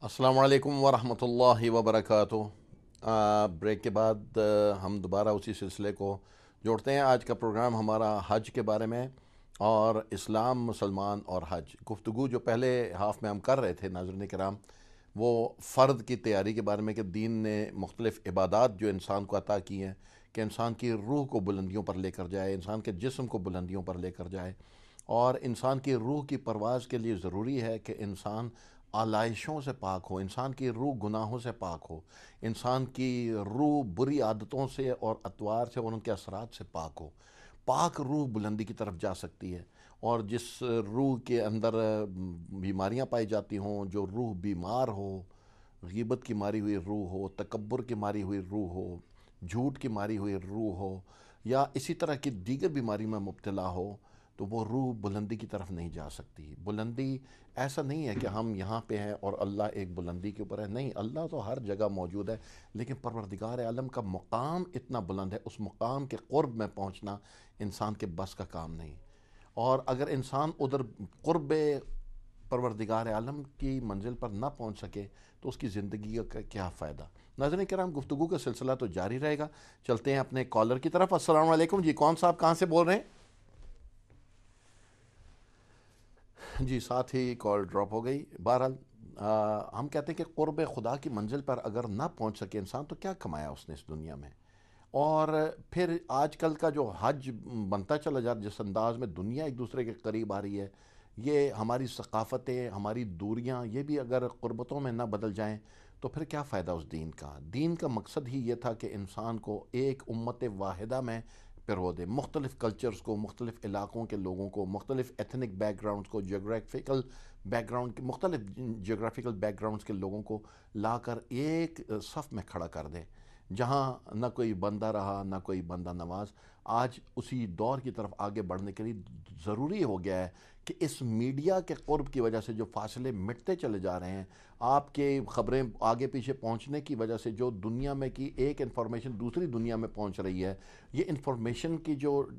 अस्सलाम वालेकुम वरहमतुल्लाहि वबरकातुहू। ब्रेक के बाद हम दोबारा उसी सिलसिले को जोड़ते हैं। आज का प्रोग्राम हमारा हज के बारे में और इस्लाम, मुसलमान और हज। गुफ्तगू जो पहले हाफ में हम कर रहे थे नाज़रीन किराम, वो फ़र्द की तैयारी के बारे में कि दीन ने मुख्तलिफ़ इबादात जो इंसान को अता की हैं कि इंसान की रूह को बुलंदियों पर लेकर जाए, इंसान के जिस्म को बुलंदियों पर लेकर जाए। और इंसान की रूह की परवाज़ के लिए ज़रूरी है कि इंसान आलाइशों से पाक हो, इंसान की रूह गुनाहों से पाक हो, इंसान की रूह बुरी आदतों से और अतवार से और उनके असरात से पाक हो। पाक रूह बुलंदी की तरफ जा सकती है। और जिस रूह के अंदर बीमारियां पाई जाती हों, जो रूह बीमार हो, गीबत की मारी हुई रूह हो, तकब्बुर की मारी हुई रूह हो, झूठ की मारी हुई रूह हो, या इसी तरह की दीगर बीमारी में मुब्तला हो, तो वो रूह बुलंदी की तरफ नहीं जा सकती। बुलंदी ऐसा नहीं है कि हम यहाँ पे हैं और अल्लाह एक बुलंदी के ऊपर है, नहीं, अल्लाह तो हर जगह मौजूद है, लेकिन परवरदिगार आलम का मुकाम इतना बुलंद है, उस मुकाम के क़ुर्ब में पहुँचना इंसान के बस का काम नहीं। और अगर इंसान उधर क़ुर्ब परवरदिगार आलम की मंजिल पर ना पहुँच सके तो उसकी ज़िंदगी का क्या फ़ायदा। नाज़रीन किराम, गुफ्तगू का सिलसिला तो जारी रहेगा। चलते हैं अपने कॉलर की तरफ। अस्सलाम वालेकुम जी, कौन साहब कहाँ से बोल रहे हैं? जी, साथ ही कॉल ड्रॉप हो गई। बहरहाल हम कहते हैं कि क़ुर्ब खुदा की मंजिल पर अगर ना पहुंच सके इंसान तो क्या कमाया उसने इस दुनिया में। और फिर आजकल का जो हज बनता चला जा रहा है, जिस अंदाज में दुनिया एक दूसरे के करीब आ रही है, ये हमारी सकाफ़तें, हमारी दूरियां, ये भी अगर क़ुर्बतों में ना बदल जाएं तो फिर क्या फ़ायदा उस दीन का। दीन का मकसद ही ये था कि इंसान को एक उम्मत वाहिदा में पिरो दे, मुख्तलिफ़ कल्चर्स को, मुख्तलिफ़ इलाक़ों के लोगों को, मुख्तलिफ़ एथनिक बैकग्राउंड्स को, जोग्राफिकल बैकग्राउंड के, मुख्तलिफ़ जोग्राफिकल बैकग्राउंड्स के लोगों को लाकर एक सफ़ में खड़ा कर दे, जहाँ न कोई बंदा रहा न कोई बंदा नवाज। आज उसी दौर की तरफ आगे बढ़ने के लिए ज़रूरी हो गया है कि इस मीडिया के क़ुर्ब की वजह से जो फासले मिटते चले जा रहे हैं, आपके ख़बरें आगे पीछे पहुंचने की वजह से जो दुनिया में की एक इन्फॉर्मेशन दूसरी दुनिया में पहुंच रही है, ये इन्फॉर्मेशन की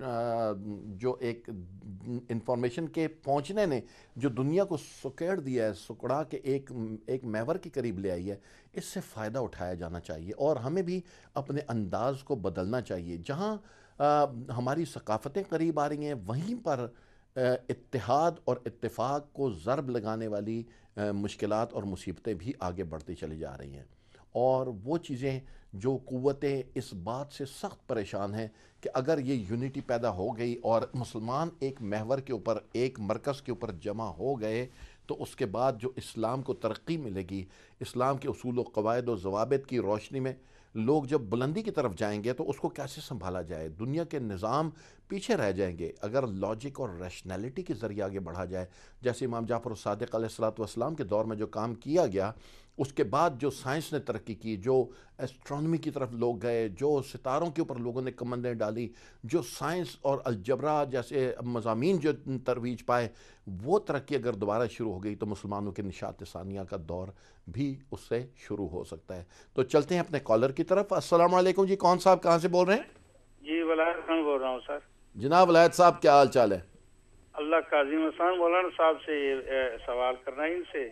जो एक इन्फॉर्मेशन के पहुंचने ने जो दुनिया को सुकेड़ दिया है, सुकड़ा के एक महवर के करीब ले आई है, इससे फ़ायदा उठाया जाना चाहिए और हमें भी अपने अंदाज़ को बदलना चाहिए। जहाँ हमारी सकाफ़तें करीब आ रही हैं, वहीं पर इत्तेहाद और इत्तेफाक को ज़रब लगाने वाली मुश्किलात और मुसीबतें भी आगे बढ़ती चली जा रही हैं। और वो चीज़ें जो क़ुव्वतें इस बात से सख्त परेशान हैं कि अगर ये यूनिटी पैदा हो गई और मुसलमान एक महवर के ऊपर, एक मरकज़ के ऊपर जमा हो गए, तो उसके बाद जो इस्लाम को तरक्की मिलेगी, इस्लाम के उसूल व क़वाइद व ज़वाबित की रोशनी में लोग जब बुलंदी की तरफ जाएंगे तो उसको कैसे संभाला जाए। दुनिया के निज़ाम पीछे रह जाएंगे अगर लॉजिक और रैशनैलिटी के ज़रिए आगे बढ़ा जाए। जैसे इमाम जाफ़र सादिक़ अलैहिस्सलातु वस्सलाम के दौर में जो काम किया गया, उसके बाद जो साइंस ने तरक्की की, जो एस्ट्रोनॉमी की तरफ लोग गए, जो सितारों के ऊपर लोगों ने कमंदें डाली, जो साइंस और अलजबरा जैसे मज़ामीन जो तरवीज पाए, वो तरक्की अगर दोबारा शुरू हो गई तो मुसलमानों के निशात सानिया का दौर भी उससे शुरू हो सकता है। तो चलते हैं अपने कॉलर की तरफ। अस्सलाम वालेकुम जी, कौन साहब कहाँ से बोल रहे हैं? जी वलायत खान बोल रहा हूँ सर। जनाब वलायत साहब, क्या हाल चाल है? अल्लाह काजिम हसन मौलाना साहब से सवाल करना है इनसे।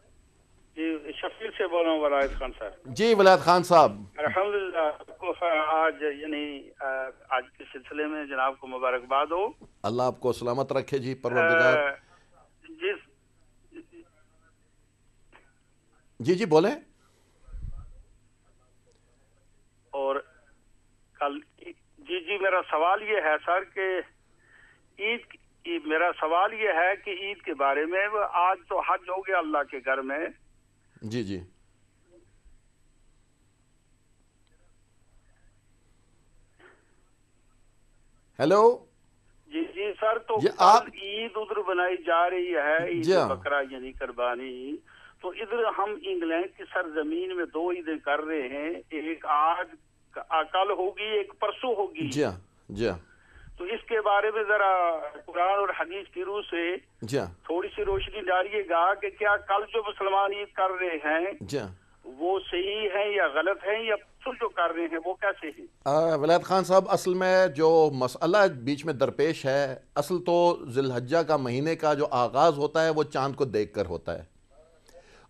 जी शफील से बोल रहा हूँ वलायत खान सर। जी वलायत खान साहब। अल्हम्दुलिल्लाह आपको आज यानी आज के सिलसिले में जनाब को मुबारकबाद हो। अल्लाह आपको सलामत रखे जी, परवरदिगार। जिस जी जी बोले। और कल जी जी मेरा सवाल ये है सर कि मेरा सवाल ये है कि ईद के बारे में, आज तो हज हो गया अल्लाह के घर में। जी जी हेलो जी जी सर, तो ये कल आप ईद उधर बनाई जा रही है, जी ईद हाँ। बकरा यानी कुर्बानी। तो इधर हम इंग्लैंड की सरजमीन में दो ईदें कर रहे हैं, एक आज कल होगी, एक परसों होगी। जी हाँ। जी हाँ। तो इसके बारे में जरा कुरान और हदीस की रूह से जी हाँ। थोड़ी सी रोशनी डालिएगा कि क्या कल जो मुसलमान ईद कर रहे हैं जी हाँ। वो सही है या गलत है, या परसों जो कर रहे हैं वो कैसे है? वलायत खान साहब, असल में जो मसला बीच में दरपेश है, असल तो ज़िलहज्जा का महीने का जो आगाज़ होता है वो चाँद को देख कर होता है।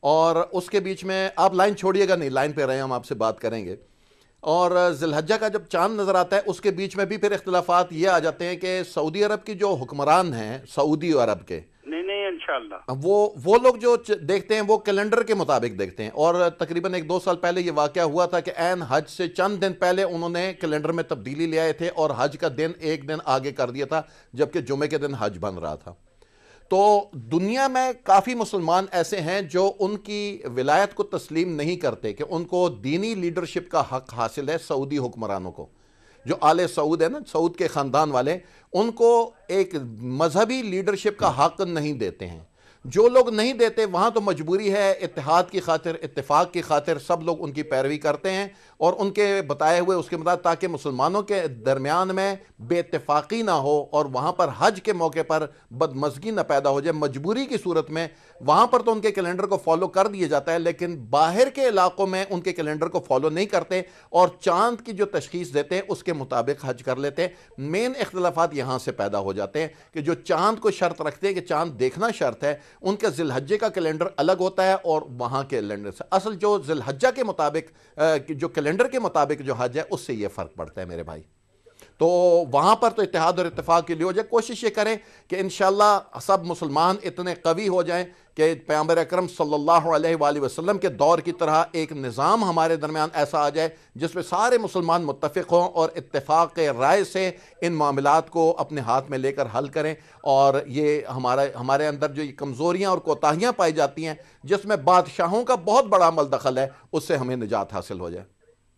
اور اس کے بیچ میں آپ لائن چھوڑیے گا نہیں، لائن پہ رہے ہم آپ سے بات کریں گے. اور ذی الحجہ کا جب چاند نظر آتا ہے اس کے بیچ میں بھی پھر اختلافات یہ آ جاتے ہیں کہ سعودی عرب کی جو حکمران ہیں سعودی عرب کے، نہیں انشاءاللہ وہ لوگ جو دیکھتے ہیں وہ کیلنڈر کے مطابق دیکھتے ہیں. اور تقریباً 1-2 سال پہلے یہ واقعہ ہوا تھا کہ عین حج سے چند دن پہلے انہوں نے کیلنڈر میں تبدیلی لے آئے تھے اور حج کا دن ایک دن آگے کر دیا تھا، جبکہ جمعے کے دن حج بن رہا تھا. تو دنیا میں کافی مسلمان ایسے ہیں جو ان کی ولایت کو تسلیم نہیں کرتے کہ ان کو دینی لیڈرشپ کا حق حاصل ہے. سعودی حکمرانوں کو، جو آل سعود ہے نا، سعود کے خاندان والے، ان کو ایک مذہبی لیڈرشپ کا حق نہیں دیتے ہیں. جو لوگ نہیں دیتے وہاں تو مجبوری ہے، اتحاد کی خاطر، اتفاق کی خاطر سب لوگ ان کی پیروی کرتے ہیں اور ان کے بتائے ہوئے اس کے مطابق، تاکہ مسلمانوں کے درمیان میں بے اتفاقی نہ ہو اور وہاں پر حج کے موقع پر بدمزگی نہ پیدا ہو جائے. مجبوری کی صورت میں وہاں پر تو ان کے کیلنڈر کو فالو کر دیا جاتا ہے، لیکن باہر کے علاقوں میں ان کے کیلنڈر کو فالو نہیں کرتے اور چاند کی جو تشخیص دیتے ہیں اس کے مطابق حج کر لیتے ہیں. مین اختلافات یہاں سے پیدا ہو جاتے ہیں کہ جو چاند کو شرط رکھتے ہیں کہ چاند دیکھنا شرط ہے، ان کا ذی الحجہ کا کیلنڈر الگ ہوتا ہے اور وہاں کے کیلنڈر سے. اصل جو ذی الحجہ کے مطابق جو کیلنڈر کے مطابق جو حج ہے اس سے یہ فرق پڑتا ہے میرے بھائی. تو وہاں پر تو اتحاد اور اتفاق کے لیے ہو جائے. کوشش یہ کریں کہ انشاءاللہ سب مسلمان اتنے قوی ہو جائیں کہ پیغمبر اکرم صلی اللہ علیہ وآلہ وسلم کے دور کی طرح ایک نظام ہمارے درمیان ایسا آ جائے جس میں سارے مسلمان متفق ہوں اور اتفاق رائے سے ان معاملات کو اپنے ہاتھ میں لے کر حل کریں. اور یہ ہمارے اندر جو یہ کمزوریاں اور کوتاہیاں پائی جاتی ہیں جس میں بادشاہوں کا بہت بڑا عمل دخل ہے، اس سے ہمیں نجات حاصل ہو جائے.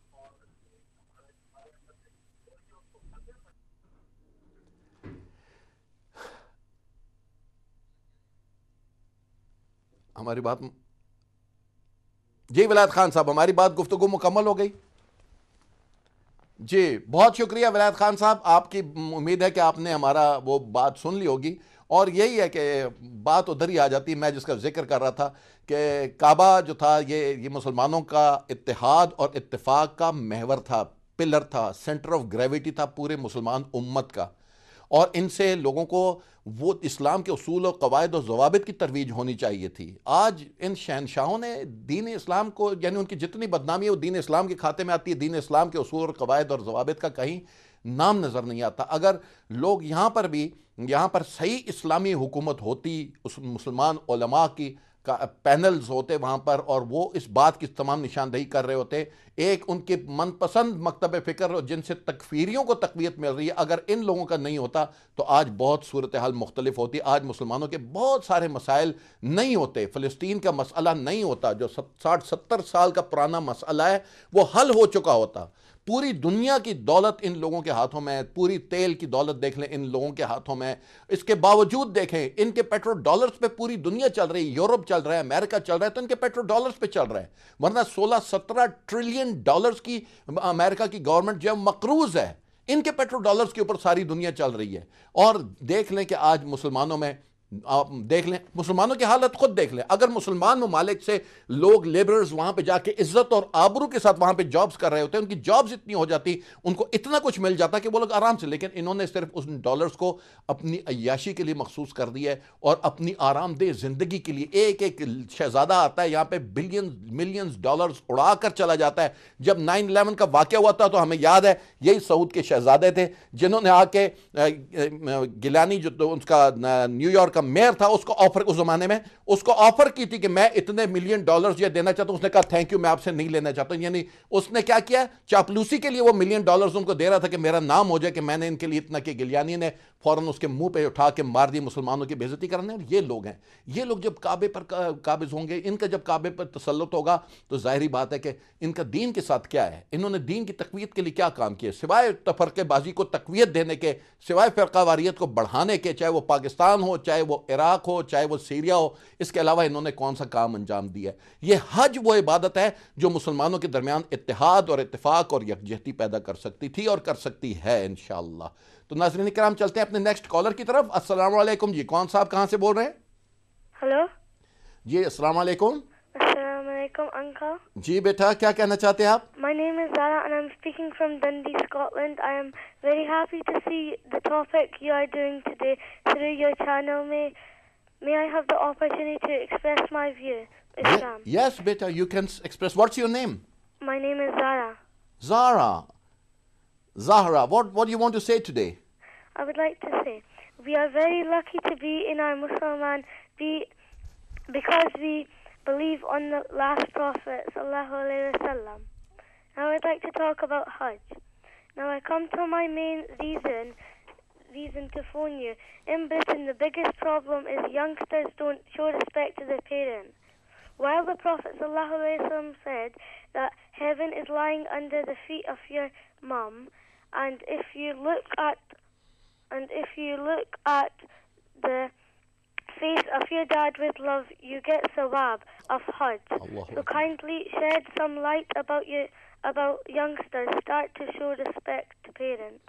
ہماری بات جی ولایت خان صاحب، ہماری بات گفتگو مکمل ہو گئی. جی بہت شکریہ ولایت خان صاحب، آپ کی امید ہے کہ آپ نے ہمارا وہ بات سن لی ہوگی. اور یہی ہے کہ بات ادھر ہی آ جاتی، میں جس کا ذکر کر رہا تھا کہ کعبہ جو تھا یہ مسلمانوں کا اتحاد اور اتفاق کا محور تھا، پلر تھا، سینٹر آف گریویٹی تھا پورے مسلمان امت کا. اور ان سے لوگوں کو وہ اسلام کے اصول و قواعد و ضوابط کی ترویج ہونی چاہیے تھی. آج ان شہنشاہوں نے دین اسلام کو، یعنی ان کی جتنی بدنامی ہے وہ دین اسلام کے کھاتے میں آتی ہے، دین اسلام کے اصول اور قواعد اور ضوابط کا کہیں نام نظر نہیں آتا. اگر لوگ یہاں پر صحیح اسلامی حکومت ہوتی، اس مسلمان علماء کی پینلز ہوتے وہاں پر اور وہ اس بات کی تمام نشاندہی کر رہے ہوتے، ایک ان کے من پسند مکتب فکر جن سے تکفیریوں کو تقویت مل رہی ہے، اگر ان لوگوں کا نہیں ہوتا تو آج بہت صورتحال مختلف ہوتی. آج مسلمانوں کے بہت سارے مسائل نہیں ہوتے. فلسطین کا مسئلہ نہیں ہوتا، جو 60-70 سال کا پرانا مسئلہ ہے وہ حل ہو چکا ہوتا. پوری دنیا کی دولت ان لوگوں کے ہاتھوں میں، پوری تیل کی دولت دیکھ لیں ان لوگوں کے ہاتھوں میں. اس کے باوجود دیکھیں ان کے پیٹرو ڈالرز پہ پوری دنیا چل رہی ہے، یورپ چل رہا ہے، امریکہ چل رہا ہے، تو ان کے پیٹرو ڈالرز پہ چل رہا ہے. ورنہ 16-17 ٹریلین ڈالرز کی امریکہ کی گورنمنٹ جو ہے مقروض ہے، ان کے پیٹرو ڈالرز کے اوپر ساری دنیا چل رہی ہے. اور دیکھ لیں کہ آج مسلمانوں میں، آپ دیکھ لیں مسلمانوں کی حالت خود دیکھ لیں. اگر مسلمان ممالک سے لوگ لیبررز وہاں پہ جا کے عزت اور آبرو کے ساتھ وہاں پہ جابز کر رہے ہوتے ہیں، ان کی جابز اتنی ہو جاتی، ان کو اتنا کچھ مل جاتا کہ وہ لوگ آرام سے، لیکن انہوں نے صرف اس ڈالرز کو اپنی عیاشی کے لیے مخصوص کر دیا ہے اور اپنی آرام دہ زندگی کے لیے. ایک ایک شہزادہ آتا ہے یہاں پہ ملینز ڈالرز اڑا کر چلا جاتا ہے. جب 9/11 کا واقعہ ہوا تھا تو ہمیں یاد ہے یہی سعود کے شہزادے تھے جنہوں نے آ کے گیلانی جو اس کا نیو یارک کا میئر تھا، اس کو آفر، اس زمانے میں اس کو آفر کی تھی کہ میں اتنے ملین ڈالرز یہ دینا چاہتا ہوں. اس نے کہا تھینک یو، میں آپ سے نہیں لینا چاہتا ہوں. یعنی اس نے کیا کیا، چاپلوسی کے لیے وہ ملین ڈالرز ان کو دے رہا تھا کہ میرا نام ہو جائے کہ میں نے ان کے لیے اتنا. کہ گلیانی نے فوراً اس کے منہ پہ اٹھا کے مار دی مسلمانوں کی بے عزتی کرنے. اور یہ لوگ ہیں، یہ لوگ جب کعبے پر قابض ہوں گے، ان کا جب کعبے پر تسلط ہوگا تو ظاہری بات ہے کہ ان کا دین کے ساتھ کیا ہے، انہوں نے دین کی تقویت کے لیے کیا کام کیا سوائے تفرقے بازی کو تقویت دینے کے، سوائے فرقہ واریت کو بڑھانے کے، چاہے وہ پاکستان ہو، چاہے وہ عراق ہو، چاہے وہ سیریا ہو. اس کے علاوہ انہوں نے کون سا کام انجام دیا ہے؟ یہ حج وہ عبادت ہے جو مسلمانوں کے درمیان اتحاد اور اتفاق اور یکجہتی پیدا کر سکتی تھی اور کر سکتی ہے انشاءاللہ. تو ناظرین کرام چلتے ہیں اپنے نیکسٹ کالر کی طرف. السلام علیکم جی، کون صاحب کہاں سے بول رہے ہیں؟ ہلو جی السلام علیکم. السلام علیکم uncle. جی بیٹا کیا کہنا چاہتے ہیں آپ؟ My name is Zara and I'm speaking from Dundee, Scotland. I am very happy to see the topic you are doing today through your channel. May I have the opportunity to express my view? Islam. Yes, beta, you can express. What's your name? My name is Zara. Zahra, what do you want to say today? I would like to say we are very lucky to be in our Musliman because we believe on the last Prophet sallallahu alaihi wasallam. Now I'd like to talk about Hajj. Now I come to my main reason to phone you. In Britain, the biggest problem is youngsters don't show respect to their parents. While the Prophet sallallahu alaihi wasallam said that heaven is lying under the feet of your mum, and if you look at the face of your dad with love, you get sawab of Hajj. So kindly shed some light about youngsters. Start to show respect to parents.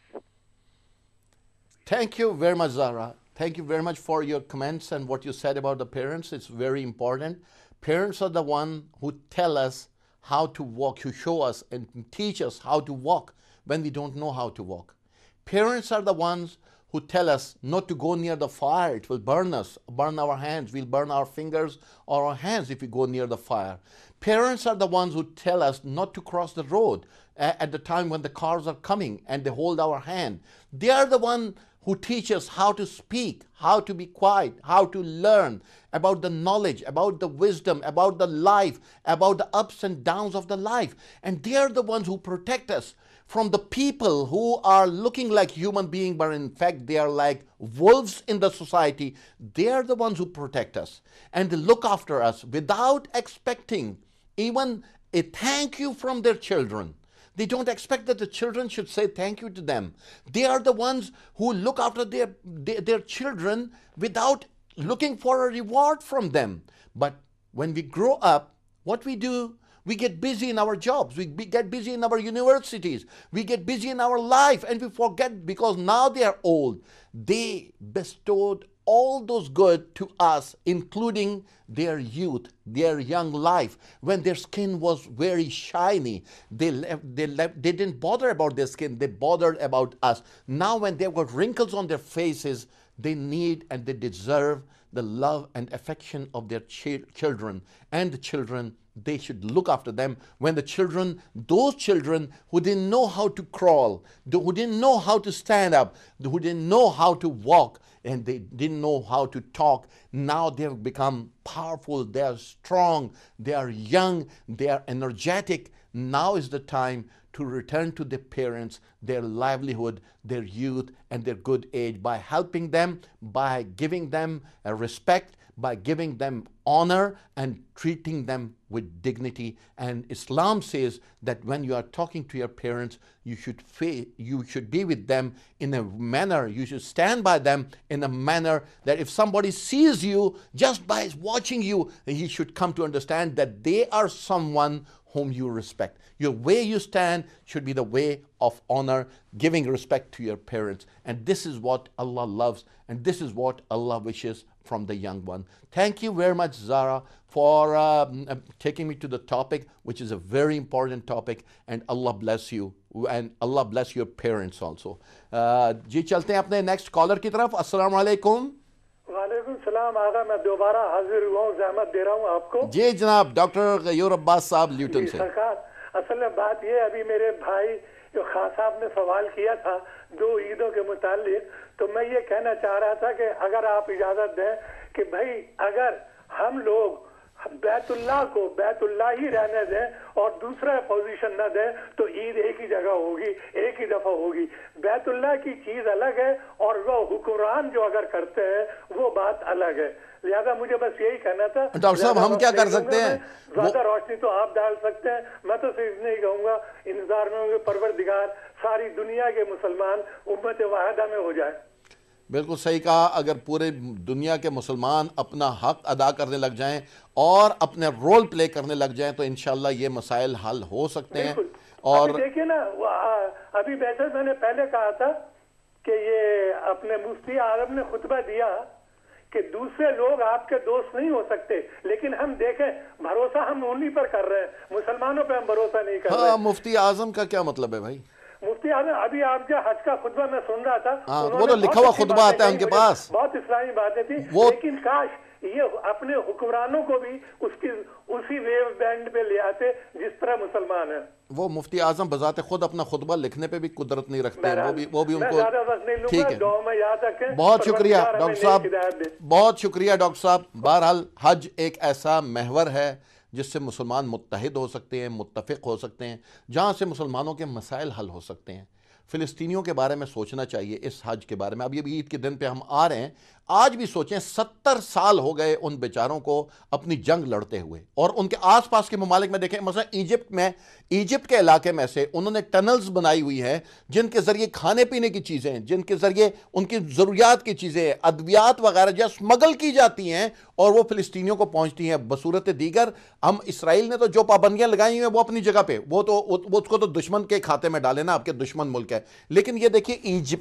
Thank you very much, Zahra. Thank you very much for your comments and what you said about the parents. It's very important. Parents are the one who tell us how to walk, who show us and teach us how to walk when we don't know how to walk. Parents are the ones who tell us not to go near the fire. It will burn us, burn our hands. We'll burn our fingers or our hands if we go near the fire. Parents are the ones who tell us not to cross the road at the time when the cars are coming, and they hold our hand. They are the one who teach us how to speak, how to be quiet, how to learn about the knowledge, about the wisdom, about the life, about the ups and downs of the life. And they are the ones who protect us from the people who are looking like human beings, but in fact they are like wolves in the society. They are the ones who protect us and they look after us without expecting even a thank you from their children. They don't expect that the children should say thank you to them. They are the ones who look after their children without looking for a reward from them. But when we grow up, what we do, we get busy in our jobs, we get busy in our universities, we get busy in our life, and we forget because now they are old. They bestowed all those good to us, including their youth, their young life, when their skin was very shiny. They didn't bother about their skin, they bothered about us. Now when they've got wrinkles on their faces, they need and they deserve the love and affection of their children. And the children, they should look after them. When the children, those children who didn't know how to crawl, who didn't know how to stand up, who didn't know how to walk, and they didn't know how to talk, now they have become powerful, they are strong, they are young, they are energetic. Now is the time to return to their parents, their livelihood, their youth, and their good age by helping them, by giving them respect, by giving them honor and treating them with dignity. And Islam says that when you are talking to your parents, you should be with them in a manner, you should stand by them in a manner that if somebody sees you just by watching you, he should come to understand that they are someone whom you respect. Your way you stand should be the way of honor, giving respect to your parents. And this is what Allah loves, and this is what Allah wishes from the young one. Thank you very much, Zara, for taking me to the topic, which is a very important topic, and Allah bless you, and Allah bless your parents also. जी चलते हैं अपने next collar की तरफ. अस्सलाम वालेकुम. वालेकुम सलाम आगा, मैं दोबारा हाजिर हुआ हूँ, ज़हमत दे रहा हूँ आपको. जी जनाब, डॉक्टर गयूर अब्बास साहब ल्यूटन से. सरकार, असल में बात ये, अभी मेरे भाई जो खान साहब ने सवाल किया था 2 ईदों के मुतालिक, तो मैं ये कहना चाह रहा था कि अगर आप इजाजत दें कि भाई अगर हम लोग बैतुल्लाह को बैतुल्लाह ही रहने दें और दूसरा पोजीशन न दें तो ईद एक ही जगह होगी, एक ही दफा होगी. बैतुल्लाह की चीज अलग है और वो हुक्मरान जो अगर करते हैं वो बात अलग है. लिहाजा मुझे बस यही कहना था. डॉक्टर साहब, हम क्या कर सकते हैं? ज्यादा रोशनी तो आप डाल सकते हैं. मैं तो सिर्फ नहीं कहूंगा, इंतजार में होंगे परवरदिगार सारी दुनिया के मुसलमान उम्मत वाहिदा में हो जाए. बिल्कुल सही कहा. अगर पूरे दुनिया के मुसलमान अपना हक अदा करने लग जाएं और अपने रोल प्ले करने लग जाएं तो इंशाल्लाह ये मसाइल हल हो सकते हैं. और देखिए ना, अभी वैसे मैंने पहले कहा था कि ये अपने मुफ्ती आजम ने खुतबा दिया कि दूसरे लोग आपके दोस्त नहीं हो सकते, लेकिन हम देखें भरोसा हम उन्हीं पर कर रहे हैं, मुसलमानों पर हम भरोसा नहीं कर रहे. मुफ्ती आजम का क्या मतलब है भाई? मुफ्ती आजम, अभी आप जो हज का खुतबा मैं सुन रहा था, वो तो लिखा हुआ खुतबा आता है उनके पास, बहुत इस्लामी बातें थी, लेकिन काश یہ اپنے حکمرانوں کو بھی اسی ویو بینڈ پہ لے آتے جس طرح مسلمان ہیں. وہ مفتی اعظم بذات خود اپنا خطبہ لکھنے پہ بھی قدرت نہیں رکھتے ہیں, وہ بھی ان کو ٹھیک ہے. بہت شکریہ ڈاکٹر صاحب, بہت شکریہ ڈاکٹر صاحب. بہرحال حج ایک ایسا محور ہے جس سے مسلمان متحد ہو سکتے ہیں, متفق ہو سکتے ہیں, جہاں سے مسلمانوں کے مسائل حل ہو سکتے ہیں. فلسطینیوں کے بارے میں سوچنا چاہیے, اس حج کے بارے میں. اب یہ بھی عید کے دن پہ ہم آ رہے ہیں, آج بھی سوچیں 70 سال ہو گئے ان بیچاروں کو اپنی جنگ لڑتے ہوئے, اور ان کے آس پاس کے ممالک میں دیکھیں, مثلا ایجپٹ کے علاقے میں سے انہوں نے ٹنلز بنائی ہوئی ہیں جن کے ذریعے کھانے پینے کی چیزیں, جن کے ذریعے ان کی ضروریات کی چیزیں, ادویات وغیرہ جو اسمگل کی جاتی ہیں اور وہ فلسطینیوں کو پہنچتی ہیں. بصورت دیگر ہم اسرائیل نے تو جو پابندیاں لگائی ہوئی ہیں وہ اپنی جگہ پہ, وہ اس کو تو دشمن کے کھاتے میں ڈالے نا, آپ کے دشمن ملک ہے. لیکن یہ دیکھیے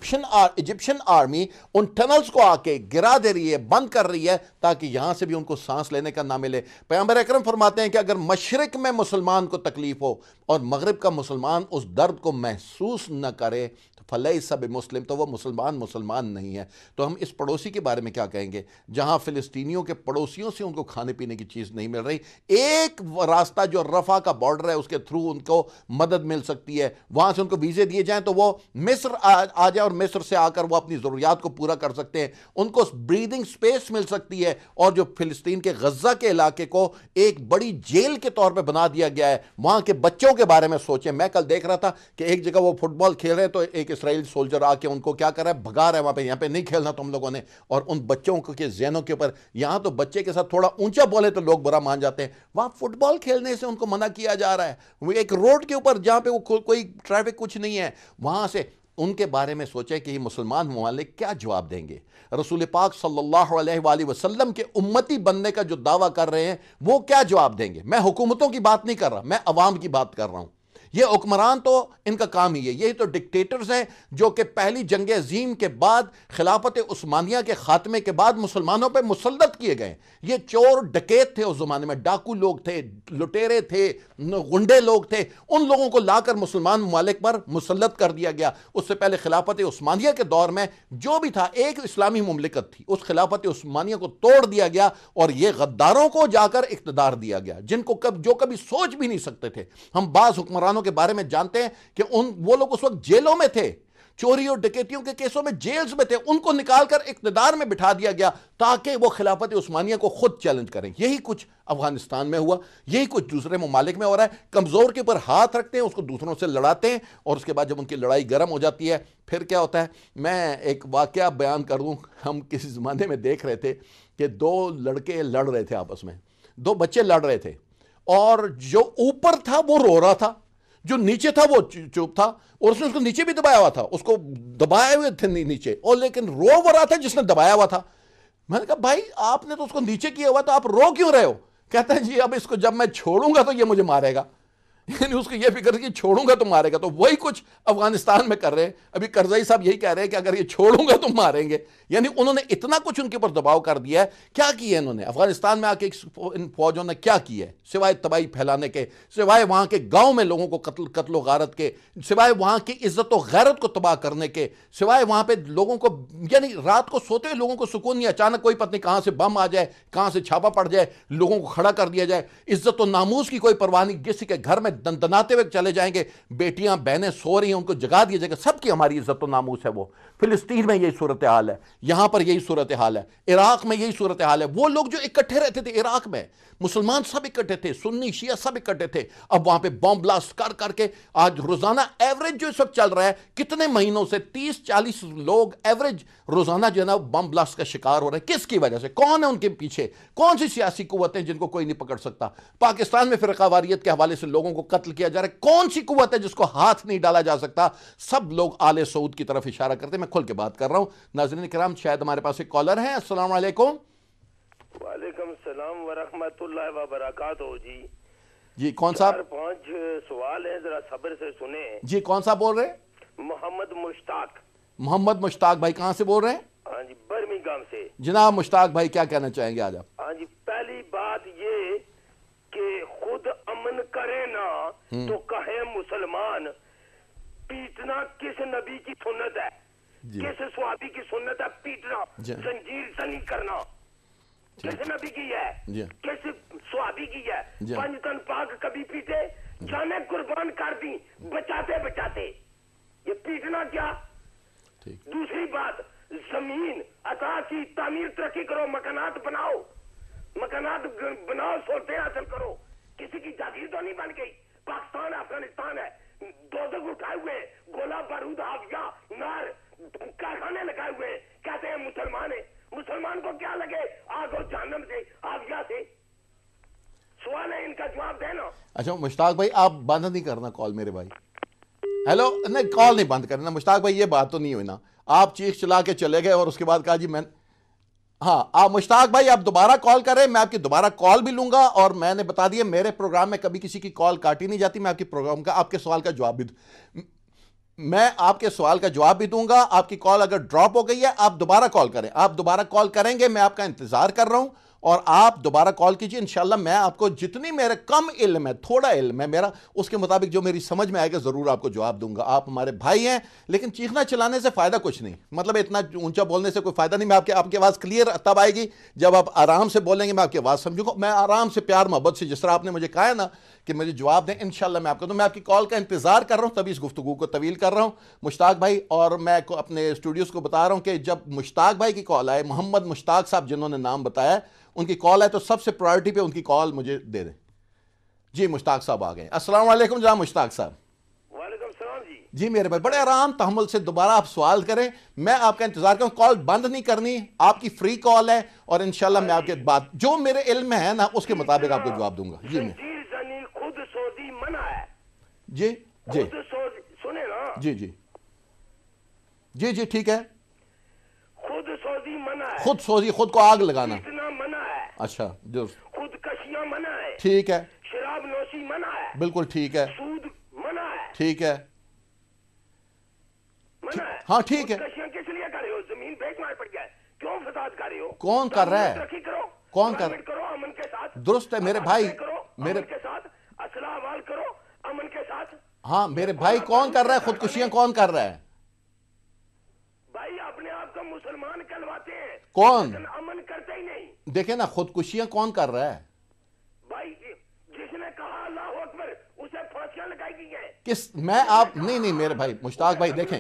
ایجپشن آرمی ان ٹنلز کو آ کے گرا دے رہی ہے, بند کر رہی ہے, تاکہ یہاں سے بھی ان کو سانس لینے کا نہ ملے. پیغمبر اکرم فرماتے ہیں کہ اگر مشرق میں مسلمان کو تکلیف ہو اور مغرب کا مسلمان اس درد کو محسوس نہ کرے فلیس بمسلم, تو وہ مسلمان نہیں ہے. تو ہم اس پڑوسی کے بارے میں کیا کہیں گے جہاں فلسطینیوں کے پڑوسیوں سے ان کو کھانے پینے کی چیز نہیں مل رہی. ایک راستہ جو رفح کا بارڈر ہے اس کے تھرو ان کو مدد مل سکتی ہے, وہاں سے ان کو ویزے دیے جائیں تو وہ مصر آ جائیں اور مصر سے آ کر وہ اپنی ضروریات کو پورا کر سکتے ہیں, ان کو بریدنگ سپیس مل سکتی ہے. اور جو فلسطین کے غزہ کے علاقے کو ایک بڑی جیل کے طور پہ بنا دیا گیا ہے, وہاں کے بچوں کے بارے میں سوچیں. میں کل دیکھ رہا تھا کہ ایک جگہ وہ فٹ بال کھیل رہے ہیں تو ایک اسرائیل سولجر آ کے ان کو کیا کر رہا ہے, بھگا رہا ہے وہاں پہ, یہاں پہ نہیں کھیلنا تم لوگوں نے. اور ان بچوں کے ذہنوں کے اوپر, یہاں تو بچے کے ساتھ تھوڑا اونچا بولے تو لوگ برا مان جاتے ہیں, وہاں فٹ بال کھیلنے سے ان کو منع کیا جا رہا ہے. وہ ایک روڈ کے اوپر جہاں پہ وہ کوئی ٹریفک کچھ نہیں ہے, وہاں سے ان کے بارے میں سوچیں کہ یہ مسلمان ممالک کیا جواب دیں گے. رسول پاک صلی اللہ علیہ وآلہ وسلم کے امتی بننے کا جو دعویٰ کر رہے ہیں وہ کیا جواب دیں گے. میں حکومتوں کی بات نہیں کر رہا, میں عوام کی بات کر رہا ہوں. یہ حکمران تو ان کا کام ہی ہے, یہی تو ڈکٹیٹرز ہیں جو کہ پہلی جنگ عظیم کے بعد خلافت عثمانیہ کے خاتمے کے بعد مسلمانوں پہ مسلط کیے گئے. یہ چور ڈکیت تھے اس زمانے میں, ڈاکو لوگ تھے, لٹیرے تھے, غنڈے لوگ تھے, ان لوگوں کو لا کر مسلمان ممالک پر مسلط کر دیا گیا. اس سے پہلے خلافت عثمانیہ کے دور میں جو بھی تھا ایک اسلامی مملکت تھی, اس خلافت عثمانیہ کو توڑ دیا گیا اور یہ غداروں کو جا کر اقتدار دیا گیا جن کو جو کبھی سوچ بھی نہیں سکتے تھے. ہم بعض حکمرانوں کے بارے میں جانتے ہیں کہ وہ لوگ اس وقت جیلوں میں تھے, چوری اور ڈکیتیوں کے کیسوں میں جیلز میں تھے, ان کو نکال کر اقتدار میں بٹھا دیا گیا تاکہ وہ خلافت عثمانیہ کو خود چیلنج کریں. یہی کچھ افغانستان میں ہوا, یہی کچھ دوسرے ممالک میں ہو رہا ہے. کمزور کے اوپر ہاتھ رکھتے ہیں, اس کو دوسروں سے لڑاتے ہیں, اور اس کے بعد جب ان کی لڑائی گرم ہو جاتی ہے پھر کیا ہوتا ہے. میں ایک واقعہ بیان کر دوں. ہم کسی زمانے میں دیکھ رہے تھے کہ 2 لڑکے لڑ رہے تھے آپس میں, 2 بچے لڑ رہے تھے, اور جو اوپر تھا وہ رو رہا تھا, جو نیچے تھا وہ چپ تھا, اور اس نے اس کو نیچے بھی دبایا ہوا تھا, اس کو دبائے ہوئے تھے نیچے, اور لیکن رو وہ رہا تھا جس نے دبایا ہوا تھا. میں نے کہا بھائی آپ نے تو اس کو نیچے کیا ہوا, تو آپ رو کیوں رہے ہو؟ کہتا ہے جی اب اس کو جب میں چھوڑوں گا تو یہ مجھے مارے گا. یعنی اس کو یہ فکر کہ چھوڑوں گا تو مارے گا. تو وہی کچھ افغانستان میں کر رہے ہیں. ابھی کرزئی صاحب یہی کہہ رہے ہیں کہ اگر یہ چھوڑوں گا تو ماریں گے. یعنی انہوں نے اتنا کچھ ان کے اوپر دباؤ کر دیا ہے. کیا کیا ہے انہوں نے افغانستان میں آ کے, ان فوجوں نے کیا کیا ہے سوائے تباہی پھیلانے کے, سوائے وہاں کے گاؤں میں لوگوں کو قتل و غارت کے, سوائے وہاں کی عزت و غیرت کو تباہ کرنے کے, سوائے وہاں پہ لوگوں کو, یعنی رات کو سوتے ہوئے لوگوں کو سکون نہیں, اچانک کوئی پتہ نہیں کہاں سے بم آ جائے, کہاں سے چھاپا پڑ جائے, لوگوں کو کھڑا کر دیا جائے, عزت و ناموس کی کوئی پرواہ نہیں, کسی کے گھر میں دندناتے ہوئے چلے جائیں گے, بیٹیاں بہنیں سو رہی ہیں ان کو جگا دیا جائے گا. سب کی ہماری عزت و ناموس ہے. وہ فلسطین میں یہی صورتحال ہے, یہاں پر یہی صورتحال ہے, عراق میں یہی صورتحال ہے. وہ لوگ جو اکٹھے رہتے تھے عراق میں, مسلمان سب اکٹھے تھے, سنی شیعہ سب اکٹھے تھے, اب وہاں پہ بم بلاسٹ کر کر کے آج روزانہ ایوریج جو اس وقت چل رہا ہے, کتنے مہینوں سے 30-40 لوگ ایوریج روزانہ جو ہے نا بم بلاسٹ کا شکار ہو رہے ہیں. کس کی وجہ سے؟ کون ہے ان کے پیچھے؟ کون سی سیاسی قوتیں جن کو کوئی نہیں پکڑ سکتا؟ پاکستان میں فرقہ واریت کے حوالے سے لوگوں کو قتل کیا جا رہا ہے, کون سی قوت ہے جس کو ہاتھ نہیں ڈالا جا سکتا؟ سب لوگ آل سعود کی طرف اشارہ کرتے ہیں. میں کھل کے بات کر رہا ہوں. ناظرین کرام, شاید ہمارے پاس ایک کالر ہیں. السلام علیکم. وعلیکم السلام ورحمۃ اللہ وبرکاتہ. جی کون صاحب؟ 4-5 سوال ہیں, ذرا صبر سے سنیں. جی کون صاحب بول رہے ہیں؟ محمد مشتاق. محمد مشتاق بھائی کہاں سے بول رہے ہیں؟ ہاں جی, برمنگھم سے. جناب مشتاق بھائی کیا کہنا چاہیں گے آج آپ؟ ہاں جی, پہلی بات یہ کہ خود امن کرے نا تو کہیں مسلمان, پیٹنا کس نبی کی سنت ہے؟ کس صحابی کی سنت ہے پیٹنا؟ زنجیر سے نہیں کرنا. किस नबी की है, जी किस सुहाबी की है? जी। पंजतन पाक कभी पीटे, जाने कुर्बान कर दी बचाते बचाते, ये पीटना क्या? ठीक। दूसरी बात, जमीन अता की, तामीर तरक्की करो, मकानात बनाओ, मकानात बनाओ, सोते हासिल करो, किसी की जागीर तो नहीं बन गई। पाकिस्तान अफगानिस्तान है, दोजख उठाए हुए, गोला बारूद हाफिया नार कारखाने लगाए हुए, कहते हैं मुसलमान है। मुसलमान को क्या लगे आग और जहन्नम से, हाफिया से? सवाल है, इनका जवाब देना। अच्छा मुश्ताक भाई, आप बंद नहीं करना कॉल मेरे भाई। हेलो, नहीं कॉल नहीं बंद करना मुश्ताक भाई, ये बात तो नहीं हुई ना। आप चीख चला के चले गए और उसके बाद कहा जी मैं, हाँ आप मुश्ताक भाई आप दोबारा कॉल करें, मैं आपकी दोबारा कॉल भी लूंगा। और मैंने बता दिया मेरे प्रोग्राम में कभी किसी की कॉल काटी नहीं जाती, मैं आपकी प्रोग्राम का आपके सवाल का जवाब भी मैं आपके सवाल का जवाब भी दूंगा। आपकी कॉल अगर ड्रॉप हो गई है आप दोबारा कॉल करें, आप दोबारा कॉल करेंगे, मैं आपका इंतजार कर रहा हूं और आप दोबारा कॉल कीजिए। इंशाल्लाह मैं आपको जितनी मेरे कम इल्म है, थोड़ा इल्म है मेरा, उसके मुताबिक जो मेरी समझ में आएगा ज़रूर आपको जवाब दूंगा। आप हमारे भाई हैं, लेकिन चीखना चिल्लाने से फ़ायदा कुछ नहीं, मतलब इतना ऊंचा बोलने से कोई फ़ायदा नहीं। मैं आपकी आवाज़ क्लियर तब आएगी जब आप आराम से बोलेंगे, मैं आपकी आवाज़ समझूंगा। मैं आराम से प्यार मोहब्बत से, जिस तरह आपने मुझे कहा है ना कि मुझे जवाब दें, इंशाल्लाह मैं आपको, तो मैं आपकी कॉल का इंतज़ार कर रहा हूँ, तभी इस गुफ्तगू को तवील कर रहा हूँ मुश्ताक भाई। और मैं अपने स्टूडियोज़ को बता रहा हूँ कि जब मुश्ताक भाई की कॉल आए, मोहम्मद मुश्ताक साहब जिन्होंने नाम बताया, उनकी कॉल है तो सबसे प्रायोरिटी पे उनकी कॉल मुझे दे दें। जी मुश्ताक साहब आ गए। अस्सलाम वालेकुम जनाब मुश्ताक साहब। वालेकुम सलाम जी। जी मेरे भाई, बड़े आराम तहम्मुल से दोबारा आप सवाल करें, मैं आपका इंतजार करूं। कॉल बंद नहीं करनी, आपकी फ्री कॉल है और इंशाल्लाह मैं आपके बात जो मेरे इल्म में है ना उसके मुताबिक आपको जवाब दूंगा। जी मैं खुद सोजी मना है। जी जी सुने ना जी जी जी जी ठीक है। खुद सोजी मना है, खुद सोजी, खुद को आग लगाना इतना मना है। अच्छा जो खुदकशियां मना है, ठीक है, शराब नोशी मना है, बिल्कुल ठीक है, सूद मना है, ठीक है, मना है। हाँ ठीक है। खुदकशियां किस लिए कर रहे हो? जमीन बेच मार पड़ गया, क्यों फसाद कर रहे हो? कौन कर रहा है? तरक्की करो, कौन कर, गवर्नमेंट करो अमन के साथ। दुरुस्त है मेरे भाई, करो मेरे अमन के साथ, असला अवाल करो अमन के साथ। हाँ मेरे भाई, कौन कर रहा है खुदकुशियां, कौन कर रहा है? भाई अपने आप को मुसलमान कहलवाते हैं, कौन? लेकिन अमन करते ही नहीं। देखे ना, खुदकुशियां कौन कर रहा है? भाई जिसने कहा अल्लाह अकबर उसे फांसियां लगाई गई है। किस, मैं आप नहीं मेरे भाई मुश्ताक भाई, देखें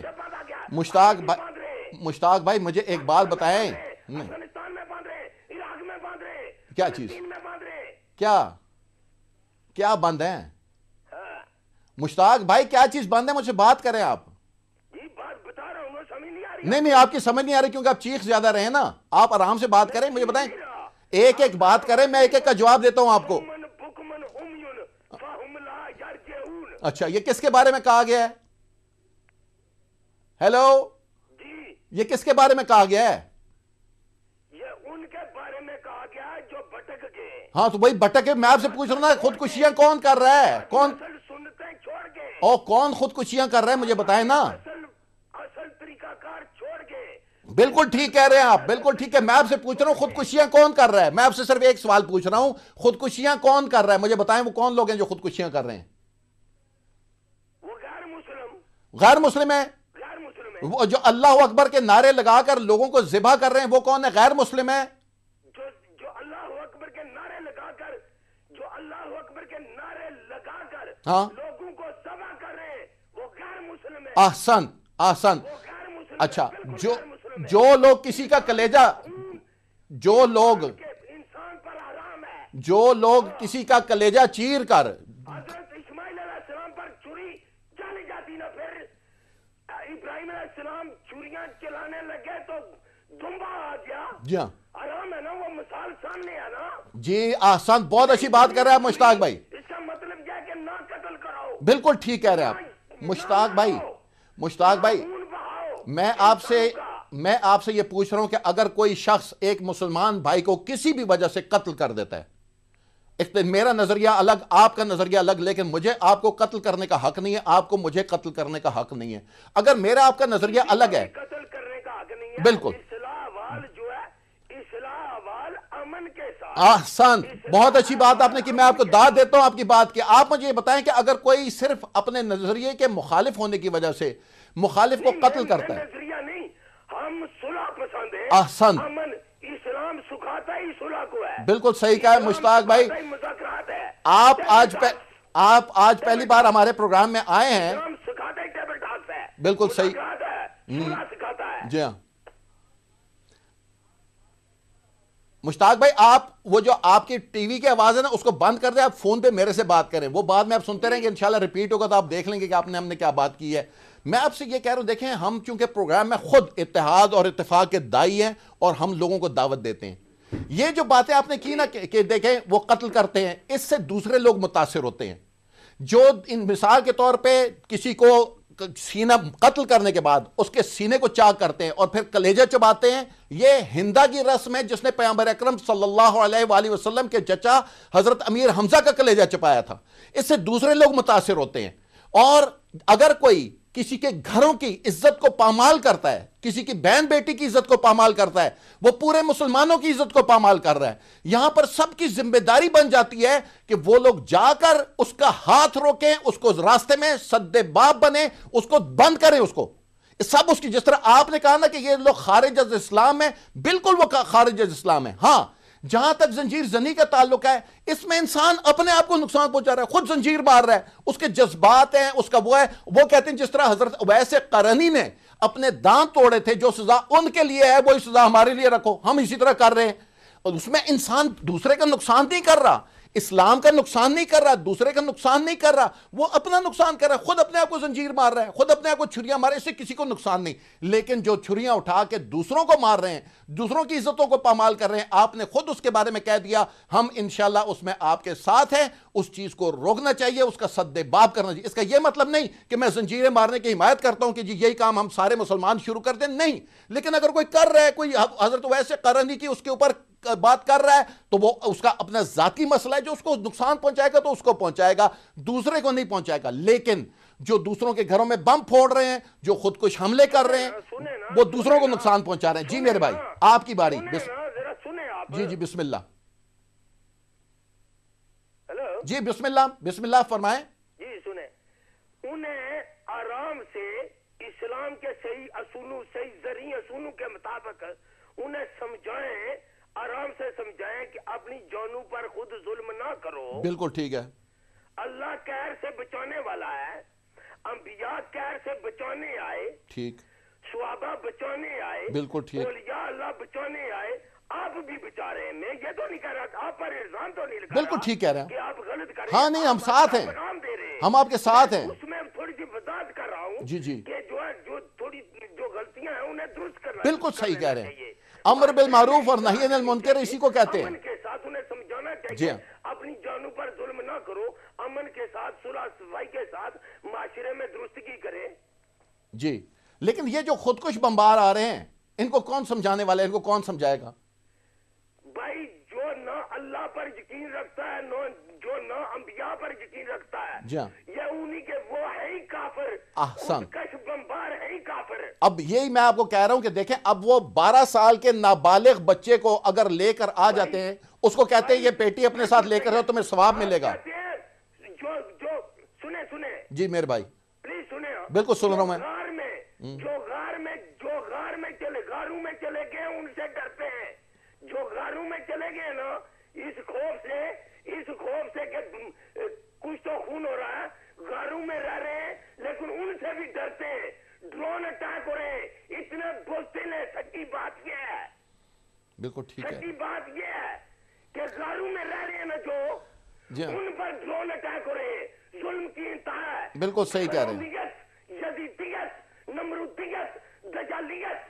मुश्ताक भाई मुझे एक बात बताएं। नहीं अफगानिस्तान में बांध रहे, इराक में बांध रहे, क्या चीज, चीन में बांध रहे, क्या क्या बंद है? मुश्ताक भाई क्या चीज बंद है? मुझे बात करें आप। ये बात बता रहा हूँ, समझ नहीं आ रही। नहीं आपकी समझ नहीं आ रही क्योंकि आप चीख ज्यादा रहे ना। आप आराम से बात करें, मुझे बताएं, एक एक बात करें, मैं एक एक का जवाब देता हूं आपको। अच्छा ये किसके बारे में कहा गया है? हेलो जी, ये किसके बारे में कहा गया है? ये उनके बारे में कहा गया है जो भटक गए। हाँ तो वही भटके, मैं आपसे पूछ रहा हूं ना, खुदकुशियां कौन कर रहा है? कौन सुनते छोड़ के, और कौन खुदकुशियां कर रहा है, मुझे बताएं ना। असल तरीकाकार छोड़ के। बिल्कुल ठीक कह रहे हैं आप, बिल्कुल ठीक है। मैं आपसे पूछ रहा हूं खुदकुशियां कौन कर रहा है? मैं आपसे सिर्फ एक सवाल पूछ रहा हूं, खुदकुशियां कौन कर रहा है, मुझे बताएं वो कौन लोग हैं जो खुदकुशियां कर रहे हैं? वो गैर मुस्लिम, गैर मुस्लिम है। गैर मुस्लिम है। वो जो अल्लाह अकबर के नारे लगाकर लोगों को ज़िबा कर रहे हैं वो कौन है? गैर मुस्लिम है। जो अल्लाह अकबर के नारे लगाकर, जो अल्लाह अकबर के नारे लगाकर हाँ लोगों को ज़िबा कर रहे हैं, वो गैर मुस्लिम है। आसन आसन। वो गैर मुस्लिम अच्छा है, बिल्कुल जो गैर मुस्लिम है। जो लोग किसी का कलेजा, जो लोग इंसान पर हराम है, जो लोग किसी का कलेजा चीर कर, हजरत इस्माइल अलैहिस्सलाम पर छुरी चली जाती ना, फिर इब्राहिम अलैहिस्सलाम छुरियां चलाने लगे तो दुम्बा आ गया। जी हाँ आराम है ना, वो मिसाल सामने है ना। जी आसान, बहुत अच्छी बात कर रहे हैं मुश्ताक भाई। इसका मतलब क्या है कि ना कत्ल कराओ। बिल्कुल ठीक कह रहे हैं आप मुश्ताक भाई। मुश्ताक भाई खून बहाओ। मैं आपसे ये पूछ रहा हूं कि अगर कोई शख्स एक मुसलमान भाई को किसी भी वजह से कत्ल कर देता है, एक तो मेरा नजरिया अलग, आपका नजरिया अलग, लेकिन मुझे आपको कत्ल करने का हक नहीं है, आपको मुझे कत्ल करने का हक नहीं है। अगर मेरा आपका नजरिया अलग है, कत्ल करने का हक नहीं है। बिल्कुल। इस्लाहवाल जो है, इस्लाहवाल अमन के साथ। आसान, बहुत अच्छी बात आपने की, मैं आपको दाद देता हूं आपकी बात की। आप मुझे ये बताएं कि अगर कोई सिर्फ अपने नजरिए के मुखालिफ होने की वजह से मुखालिफ को कत्ल करता है, नजरिया नहीं, हम सुलह पसंद है। आसान, अमन, इस्लाम सुखाता है सुलह بالکل صحیح کہا ہے مشتاق بھائی. مذاکرات ہے. آپ آج پہلی بار ہمارے پروگرام میں آئے ہیں. سکھاتا ہے ٹیبل ٹاک ہے. بالکل صحیح. سکھاتا ہے. جی ہاں مشتاق بھائی، آپ وہ جو آپ کی ٹی وی کی آواز ہے نا اس کو بند کر دیں، آپ فون پہ میرے سے بات کریں، وہ بعد میں آپ سنتے رہیں گے، انشاءاللہ ریپیٹ ہوگا تو آپ دیکھ لیں گے کہ ہم نے کیا بات کی ہے. میں آپ سے یہ کہہ رہا ہوں، دیکھیں ہم چونکہ پروگرام میں خود اتحاد اور اتفاق کے دائی ہیں اور ہم لوگوں کو دعوت دیتے ہیں. یہ جو باتیں آپ نے کی نا کہ دیکھیں وہ قتل کرتے ہیں، اس سے دوسرے لوگ متاثر ہوتے ہیں. جو ان مثال کے طور پہ کسی کو سینہ قتل کرنے کے بعد اس کے سینے کو چاک کرتے ہیں اور پھر کلیجہ چباتے ہیں، یہ ہندا کی رسم ہے جس نے پیغمبر اکرم صلی اللہ علیہ وآلہ وسلم کے چچا حضرت امیر حمزہ کا کلیجہ چپایا تھا. اس سے دوسرے لوگ متاثر ہوتے ہیں. اور اگر کوئی کسی کے گھروں کی عزت کو پامال کرتا ہے، کسی کی بہن بیٹی کی عزت کو پامال کرتا ہے، وہ پورے مسلمانوں کی عزت کو پامال کر رہا ہے. یہاں پر سب کی ذمہ داری بن جاتی ہے کہ وہ لوگ جا کر اس کا ہاتھ روکیں، اس کو راستے میں سد باب بنے، اس کو بند کریں. اس کو سب اس کی، جس طرح آپ نے کہا نا کہ یہ لوگ خارج از اسلام ہے، بالکل وہ خارج از اسلام ہے. ہاں جہاں تک زنجیر زنی کا تعلق ہے، اس میں انسان اپنے آپ کو نقصان پہنچا رہا ہے، خود زنجیر مار رہا ہے. اس کے جذبات ہیں، اس کا وہ ہے. وہ کہتے ہیں جس طرح حضرت اویس قرنی نے اپنے دانت توڑے تھے، جو سزا ان کے لیے ہے وہی سزا ہمارے لیے رکھو، ہم اسی طرح کر رہے ہیں. اور اس میں انسان دوسرے کا نقصان نہیں کر رہا، اسلام کا نقصان نہیں کر رہا، دوسرے کا نقصان نہیں کر رہا، وہ اپنا نقصان کر رہا ہے، خود اپنے آپ کو زنجیر مار رہا ہے، خود اپنے آپ کو چھریاں مار رہا ہے. اس سے کسی کو نقصان نہیں. لیکن جو چھریاں اٹھا کے دوسروں کو مار رہے ہیں، دوسروں کی عزتوں کو پامال کر رہے ہیں، آپ نے خود اس کے بارے میں کہہ دیا، ہم انشاءاللہ اس میں آپ کے ساتھ ہیں. اس چیز کو روکنا چاہیے، اس کا سد باب کرنا چاہیے. اس کا یہ مطلب نہیں کہ میں زنجیریں مارنے کی حمایت کرتا ہوں کہ جی یہی کام ہم سارے مسلمان شروع کر دیں، نہیں. لیکن اگر کوئی کر رہا ہے، کوئی حضرت اویس قرنی کی اس کے اوپر بات کر رہا ہے، تو وہ اس کا اپنا ذاتی مسئلہ ہے، جو اس کو نقصان پہنچائے گا تو اس کو پہنچائے گا، دوسرے کو نہیں پہنچائے گا. لیکن جو دوسروں کے گھروں میں بم پھوڑ رہے ہیں، جو خود کش حملے کر رہے ہیں، وہ دوسروں کو نقصان پہنچا رہے ہیں. جی میرے بھائی آپ کی باری. جی جی بسم اللہ. جی بسم اللہ فرمائیں. جی سنیں، انہیں آرام سے اسلام کے صحیح اصولوں، صحیح زرعی اصولوں کے مطابق انہیں سمجھائیں، آرام سے سمجھائیں کہ اپنی جانوں پر خود ظلم نہ کرو. بالکل ٹھیک ہے. اللہ قہر سے بچانے والا ہے، انبیاء قہر سے بچانے آئے، ٹھیک. صحابہ بچانے آئے، بالکل ٹھیک. اولیاء اللہ بچانے آئے. آپ بھی بچا رہے ہیں. میں یہ تو نہیں کہہ رہا، آپ پر الزام تو نہیں لگا بالکل ٹھیک کہہ رہے ہیں کہ آپ غلط کر رہے ہیں. ہاں نہیں، ہم ساتھ ہیں، پیغام دے رہے ہیں، ہم آپ کے ساتھ ہیں. اس میں تھوڑی سی وضاحت کر رہا ہوں جی جی کہ جو تھوڑی جو غلطیاں ہیں انہیں درست کرنا. بالکل صحیح کہہ رہے ہیں. امر بالمعروف اور نہی عن المنکر اسی کو کہتے ہیں. امن کے ساتھ انہیں سمجھانا جی چاہیے، ہاں. اپنی جانوں پر ظلم نہ کرو، امن کے ساتھ صلح صفائی کے ساتھ معاشرے میں درستگی کرے. جی لیکن یہ جو خودکش بمبار آ رہے ہیں، ان کو کون سمجھانے والا ہے، ان کو کون سمجھائے گا؟ بھائی جو نہ اللہ پر یقین رکھتا ہے، جو نہ انبیاء پر یقین رکھتا ہے، جی ہاں. یہ انہی کے وہ ہے ہی کافر، احسن. خودکش بمبار ہے ہی کافر. اب یہی میں آپ کو کہہ رہا ہوں کہ دیکھیں، اب وہ 12 سال کے نابالغ بچے کو اگر لے کر آ جاتے ہیں، اس کو کہتے ہیں یہ پیٹی اپنے ساتھ لے کر رہو، تمہیں ثواب ملے گا. جو سنیں جی میرے بھائی پلیز سنیں. بالکل سن رہا ہوں میں. غاروں میں چلے گئے ان سے ڈرتے ہیں. جو غاروں میں چلے گئے نا، اس خوف سے کہ کچھ تو خون ہو رہا ہے، غاروں میں رہ رہے ہیں لیکن ان سے بھی ڈرتے ہیں. ڈرون اٹیک ہو رہے ہیں، اتنے بزدل ہیں. سچی بات یہ ہے، بالکل ٹھیک ہے. سچی بات یہ ہے کہ غاروں میں رہ رہے ہیں نا جو، ان پر ڈرون اٹیک ہو رہے ہیں. ظلم کی انتہا ہے. بالکل صحیح کہہ رہے ہیں. یزیدیت، نمرودیت، دجالیت.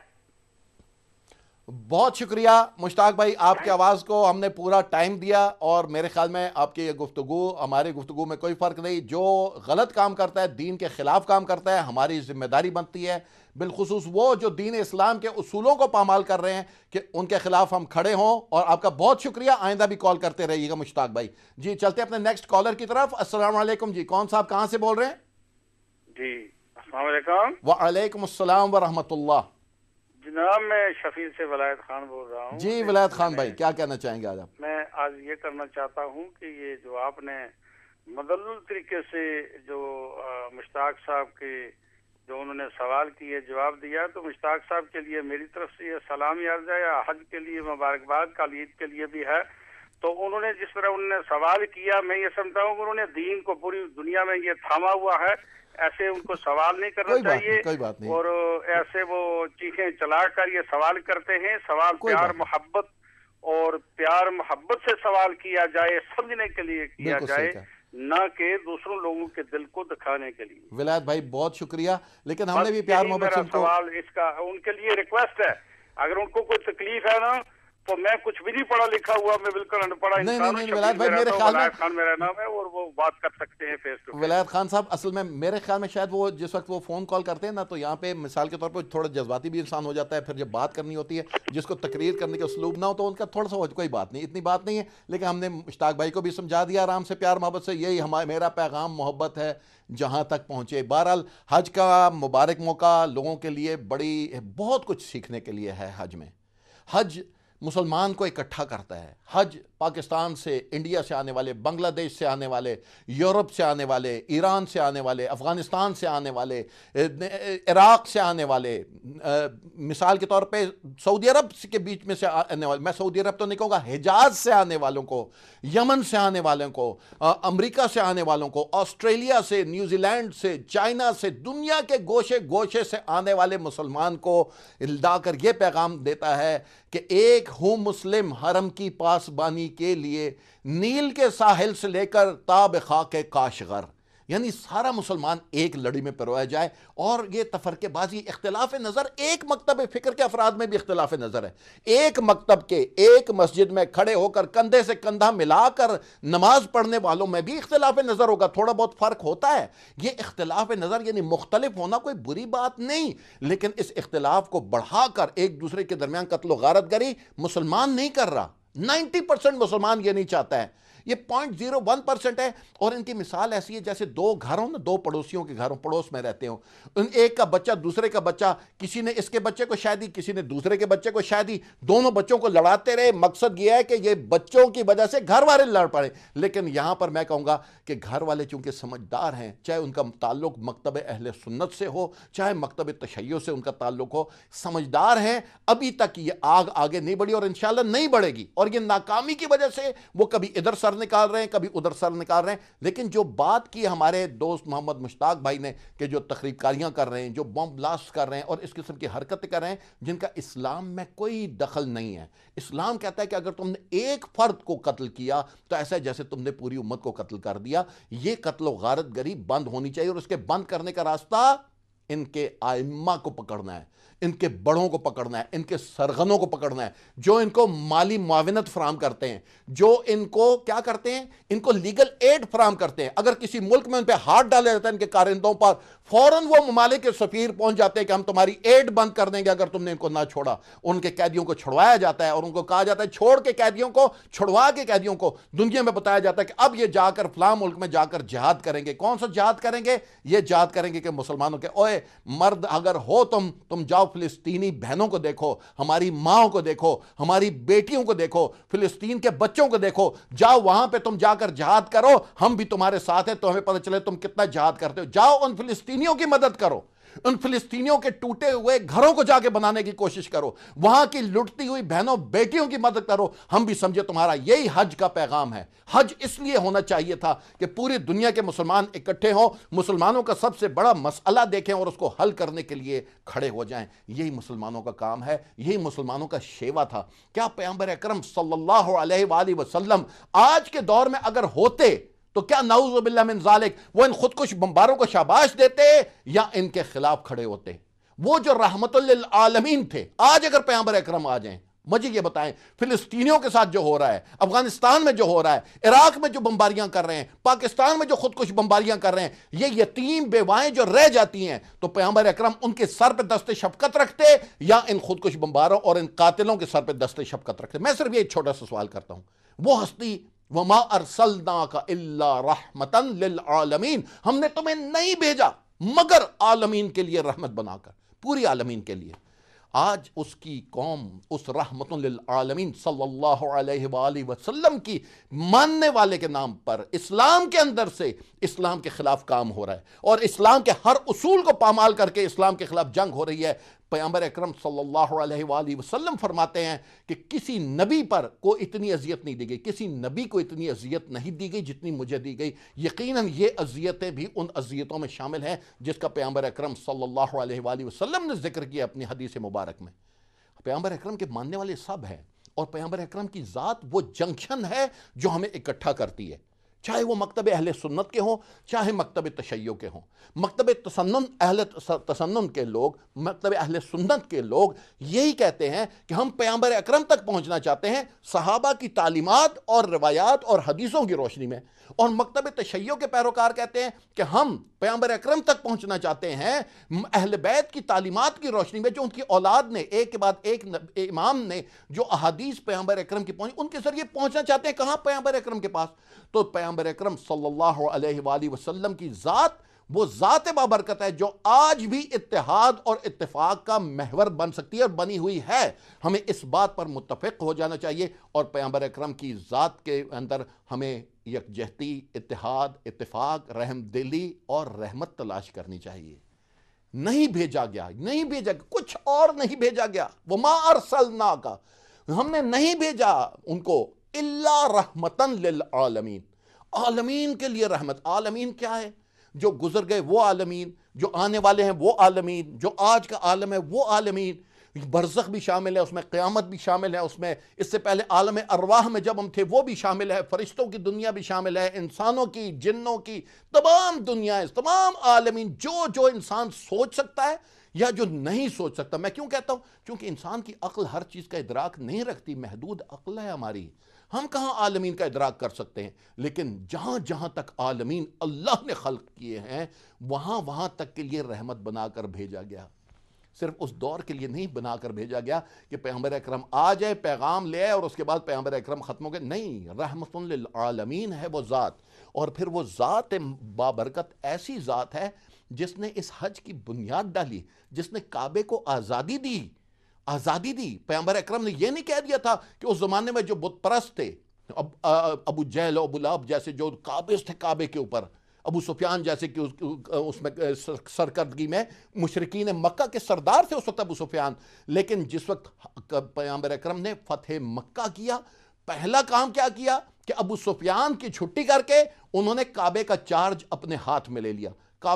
بہت شکریہ مشتاق بھائی، آپ کی آواز کو ہم نے پورا ٹائم دیا، اور میرے خیال میں آپ کی یہ گفتگو، ہماری گفتگو میں کوئی فرق نہیں. جو غلط کام کرتا ہے، دین کے خلاف کام کرتا ہے، ہماری ذمہ داری بنتی ہے، بالخصوص وہ جو دین اسلام کے اصولوں کو پامال کر رہے ہیں، کہ ان کے خلاف ہم کھڑے ہوں. اور آپ کا بہت شکریہ، آئندہ بھی کال کرتے رہیے گا مشتاق بھائی. جی چلتے اپنے نیکسٹ کالر کی طرف. السلام علیکم. جی کون صاحب کہاں سے بول رہے ہیں؟ جی السلام علیکم. وعلیکم السلام ورحمۃ اللہ. جناب میں شفیع سے ولایت خان بول رہا ہوں. جی ولایت خان بھائی کیا کہنا چاہیں گے آج آپ؟ میں آج یہ کرنا چاہتا ہوں کہ یہ جو آپ نے مدلل طریقے سے جو مشتاق صاحب کے جو انہوں نے سوال کیے جواب دیا، تو مشتاق صاحب کے لیے میری طرف سے یہ سلام عرض ہے، حج کے لیے مبارکباد، کل عید کے لیے بھی ہے. تو انہوں نے جس طرح انہوں نے سوال کیا، میں یہ سمجھتا ہوں کہ انہوں نے دین کو پوری دنیا میں یہ تھاما ہوا ہے، ایسے ان کو سوال نہیں کرنا چاہیے، کوئی بات نہیں، اور ایسے وہ چیخیں چلا کر یہ سوال کرتے ہیں۔ سوال پیار محبت اور پیار محبت سے سوال کیا جائے، سمجھنے کے لیے کیا جائے، نہ کہ دوسروں لوگوں کے دل کو دکھانے کے لیے۔ ولایت بھائی بہت شکریہ، لیکن ہم نے بھی پیار محبت سے سوال اس کا ان کے لیے ریکویسٹ ہے، اگر ان کو کوئی تکلیف ہے نا، تو میں کچھ بھی نہیں پڑھا لکھا ہوا، میں بالکل ان پڑھا انسان ہوں، ولایت بھائی میرے خیال میں خان میرا نام ہے، اور وہ بات کر سکتے ہیں فیس ٹو فیس۔ ولایت خان صاحب اصل میں میرے خیال میں شاید وہ جس وقت وہ فون کال کرتے ہیں نا، تو یہاں پہ مثال کے طور پہ تھوڑا جذباتی بھی انسان ہو جاتا ہے، پھر جب بات کرنی ہوتی ہے جس کو تقریر کرنے کا اسلوب نہ ہو تو ان کا تھوڑا سا کوئی بات نہیں، اتنی بات نہیں ہے، لیکن ہم نے مشتاق بھائی کو بھی سمجھا دیا آرام سے پیار محبت سے، یہی میرا پیغام محبت ہے جہاں تک پہنچے۔ بہرحال حج کا مبارک موقع لوگوں کے لیے بہت کچھ سیکھنے کے لیے ہے۔ حج میں حج مسلمان کو اکٹھا کرتا ہے۔ حج پاکستان سے، انڈیا سے آنے والے، بنگلہ دیش سے آنے والے، یورپ سے آنے والے، ایران سے آنے والے، افغانستان سے آنے والے، عراق سے آنے والے، مثال کے طور پہ سعودی عرب کے بیچ میں سے آنے والے، میں سعودی عرب تو نہیں کہوں گا، حجاز سے آنے والوں کو، یمن سے آنے والوں کو، امریکہ سے آنے والوں کو، آسٹریلیا سے، نیوزی لینڈ سے، چائنا سے، دنیا کے گوشے گوشے سے آنے والے مسلمان کو لا کر یہ پیغام دیتا ہے کہ ایک ہوں مسلم حرم کی پاسبانی کے لیے، نیل کے ساحل سے لے کر تاب خاک کاشغر، یعنی سارا مسلمان ایک لڑی میں پرویا جائے۔ اور یہ تفرقے بازی، اختلاف نظر ایک مکتب فکر کے افراد میں بھی اختلاف نظر ہے، ایک مکتب کے ایک مسجد میں کھڑے ہو کر کندھے سے کندھا ملا کر نماز پڑھنے والوں میں بھی اختلاف نظر ہوگا، تھوڑا بہت فرق ہوتا ہے۔ یہ اختلاف نظر یعنی مختلف ہونا کوئی بری بات نہیں، لیکن اس اختلاف کو بڑھا کر ایک دوسرے کے درمیان قتل و غارت گری مسلمان نہیں کر رہا، 90% مسلمان یہ نہیں چاہتا ہے، یہ 0.01% ہے۔ اور ان کی مثال ایسی ہے جیسے دو گھروں نا، دو پڑوسیوں کے گھروں، پڑوس میں رہتے ہوں، ایک کا بچہ دوسرے کا بچہ، کسی نے اس کے بچے کو شاید دی، کسی نے دوسرے کے بچے کو شاید دی، دونوں بچوں کو لڑاتے رہے، مقصد یہ ہے کہ یہ بچوں کی وجہ سے گھر والے لڑ پڑے۔ لیکن یہاں پر میں کہوں گا کہ گھر والے چونکہ سمجھدار ہیں، چاہے ان کا تعلق مکتب اہل سنت سے ہو، چاہے مکتب تشیع سے ان کا تعلق ہو، سمجھدار ہیں، ابھی تک یہ آگ آگے نہیں بڑھی اور انشاءاللہ نہیں بڑھے گی، اور یہ ناکامی کی وجہ سے وہ کبھی ادھر سر نکال رہے ہیں، کبھی ادھر سر نکال رہے ہیں۔ لیکن جو بات کی ہمارے دوست محمد مشتاق بھائی نے کہ جو تخریب کاریاں کر رہے ہیں، جو بم بلاسٹ کر رہے ہیں اور اس قسم کی حرکتیں کر رہے ہیں جن کا اسلام میں کوئی دخل نہیں ہے، اسلام کہتا ہے کہ اگر تم نے ایک فرد کو قتل کیا تو ایسا ہے جیسے تم نے پوری امت کو قتل کر دیا۔ یہ قتل و غارت گری بند ہونی چاہیے، اور اس کے بند کرنے کا راستہ ان کے ائمہ کو پکڑنا ہے، ان کے بڑوں کو پکڑنا ہے، ان کے سرغنوں کو پکڑنا ہے، جو ان کو مالی معاونت فراہم کرتے ہیں، جو ان کو کیا کرتے ہیں، ان کو لیگل ایڈ فراہم کرتے ہیں۔ اگر کسی ملک میں ان پہ ہاتھ ڈالا جاتا ہے ان کے کارندوں پر، فوراً وہ ممالک کے سفیر پہنچ جاتے ہیں کہ ہم تمہاری ایڈ بند کر دیں گے اگر تم نے ان کو نہ چھوڑا۔ ان کے قیدیوں کو چھڑوایا جاتا ہے اور ان کو کہا جاتا ہے چھوڑ کے قیدیوں کو، چھڑوا کے قیدیوں کو دنیا میں بتایا جاتا ہے کہ اب یہ جا کر فلاں ملک میں جا کر جہاد کریں گے۔ کون سا جہاد کریں گے؟ یہ جہاد کریں گے کہ مسلمانوں کے اوئے مرد اگر ہو تم جاؤ فلسطینی بہنوں کو دیکھو، ہماری ماں کو دیکھو، ہماری بیٹیوں کو دیکھو، فلسطین کے بچوں کو دیکھو، جاؤ وہاں پہ تم جا کر جہاد کرو، ہم بھی تمہارے ساتھ ہیں، تو ہمیں پتہ چلے تم کتنا جہاد کرتے ہو۔ جاؤ ان فلسطینیوں کی مدد کرو، ان فلسطینیوں کے ٹوٹے ہوئے گھروں کو جا کے بنانے کی کوشش کرو، وہاں کی لٹتی ہوئی بہنوں بیٹیوں کی مدد کرو، ہم بھی سمجھے تمہارا یہی حج کا پیغام ہے۔ حج اس لیے ہونا چاہیے تھا کہ پوری دنیا کے مسلمان اکٹھے ہوں، مسلمانوں کا سب سے بڑا مسئلہ دیکھیں اور اس کو حل کرنے کے لیے کھڑے ہو جائیں۔ یہی مسلمانوں کا کام ہے، یہی مسلمانوں کا شیوا تھا۔ کیا پیغمبر اکرم صلی اللہ علیہ وآلہ وسلم آج کے دور میں اگر ہوتے تو کیا نعوذ باللہ من ذالک وہ ان خودکش بمباروں کو شاباش دیتے یا ان کے خلاف کھڑے ہوتے؟ وہ جو رحمت للعالمین تھے، آج اگر پیغمبر اکرم آ جائیں، مجھے یہ بتائیں فلسطینیوں کے ساتھ جو ہو رہا ہے، افغانستان میں جو ہو رہا ہے، عراق میں جو بمباریاں کر رہے ہیں، پاکستان میں جو خودکش بمباریاں کر رہے ہیں، یہ یتیم بیوائیں جو رہ جاتی ہیں، تو پیغمبر اکرم ان کے سر پہ دست شفقت رکھتے یا ان خودکش بمباروں اور ان قاتلوں کے سر پہ دست شفقت رکھتے؟ میں صرف یہ چھوٹا سا سوال کرتا ہوں۔ وہ ہستی وَمَا أَرْسَلْنَاكَ إِلَّا رَحْمَةً لِلْعَالَمِينَ، ہم نے تمہیں نہیں بھیجا مگر عالمین کے لیے رحمت بنا کر، پوری عالمین کے لیے۔ آج اس کی قوم اس رحمت للعالمین صلی اللہ علیہ وآلہ وسلم کی ماننے والے کے نام پر اسلام کے اندر سے اسلام کے خلاف کام ہو رہا ہے، اور اسلام کے ہر اصول کو پامال کر کے اسلام کے خلاف جنگ ہو رہی ہے۔ پیغمبر اکرم صلی اللہ علیہ وآلہ وسلم فرماتے ہیں کہ کسی نبی پر کوئی اتنی اذیت نہیں دی گئی، کسی نبی کو اتنی اذیت نہیں دی گئی جتنی مجھے دی گئی۔ یقیناً یہ اذیتیں بھی ان اذیتوں میں شامل ہیں جس کا پیغمبر اکرم صلی اللہ علیہ وآلہ وسلم نے ذکر کیا اپنی حدیث مبارک میں۔ پیغمبر اکرم کے ماننے والے سب ہیں، اور پیغمبر اکرم کی ذات وہ جنکشن ہے جو ہمیں اکٹھا کرتی ہے، چاہے وہ مکتب اہل سنت کے ہوں، چاہے مکتب تشیع کے ہوں۔ مکتب تسنن کے لوگ، مکتب اہل سنت کے لوگ یہی کہتے ہیں کہ ہم پیغمبر اکرم تک پہنچنا چاہتے ہیں صحابہ کی تعلیمات اور روایات اور حدیثوں کی روشنی میں، اور مکتب تشیع کے پیروکار کہتے ہیں کہ ہم پیغمبر اکرم تک پہنچنا چاہتے ہیں اہل بیت کی تعلیمات کی روشنی میں، جو ان کی اولاد نے ایک کے بعد ایک امام نے جو احادیث پیغمبر اکرم کی پہنچی ان کے ذریعے پہنچنا چاہتے ہیں کہاں؟ پیغمبر اکرم کے پاس۔ تو پیغمبر اکرم صلی اللہ علیہ وآلہ وسلم کی ذات وہ ذات بابرکت ہے جو آج بھی اتحاد اور اتفاق کا محور بن سکتی ہے اور بنی ہوئی ہے۔ ہمیں اس بات پر متفق ہو جانا چاہیے، اور پیغمبر اکرم کی ذات کے اندر ہمیں یکجہتی، اتحاد، اتفاق، رحم دلی اور رحمت تلاش کرنی چاہیے۔ نہیں بھیجا گیا، کچھ اور نہیں بھیجا گیا۔ وَمَا أَرْسَلْنَاكَ، ہم نے نہیں بھیجا ان کو الا رحمتاً للعالمین، عالمین کے لیے رحمت۔ عالمین کیا ہے؟ جو گزر گئے وہ عالمین، جو آنے والے ہیں وہ عالمین، جو آج کا عالم ہے وہ عالمین۔ برزخ بھی شامل ہے اس میں، قیامت بھی شامل ہے اس میں، اس سے پہلے عالم ارواح میں جب ہم تھے وہ بھی شامل ہے، فرشتوں کی دنیا بھی شامل ہے، انسانوں کی، جنوں کی، تمام دنیایں، تمام عالمین، جو انسان سوچ سکتا ہے یا جو نہیں سوچ سکتا۔ میں کیوں کہتا ہوں؟ کیونکہ انسان کی عقل ہر چیز کا ادراک نہیں رکھتی، محدود عقل ہے ہماری، ہم کہاں عالمین کا ادراک کر سکتے ہیں۔ لیکن جہاں تک عالمین اللہ نے خلق کیے ہیں وہاں تک کے لیے رحمت بنا کر بھیجا گیا۔ صرف اس دور کے لیے نہیں بنا کر بھیجا گیا کہ پیغمبر اکرم آ جائے، پیغام لے آئے اور اس کے بعد پیغمبر اکرم ختم ہو گئے، نہیں، رحمت للعالمین ہے وہ ذات۔ اور پھر وہ ذات بابرکت ایسی ذات ہے جس نے اس حج کی بنیاد ڈالی، جس نے کعبے کو آزادی دی۔ پیغمبر اکرم نے یہ نہیں کہہ دیا تھا کہ اس زمانے میں جو بت پرست تھے، ابو جہل ابو لہب جیسے جو قابض تھے کعبے کے اوپر، ابو سفیان جیسے کہ اس میں سرکردگی میں مشرکین مکہ کے سردار تھے اس وقت ابو سفیان، لیکن جس وقت پیغمبر اکرم نے فتح مکہ کیا، پہلا کام کیا کیا کہ ابو سفیان کی چھٹی کر کے انہوں نے کعبے کا چارج اپنے ہاتھ میں لے لیا،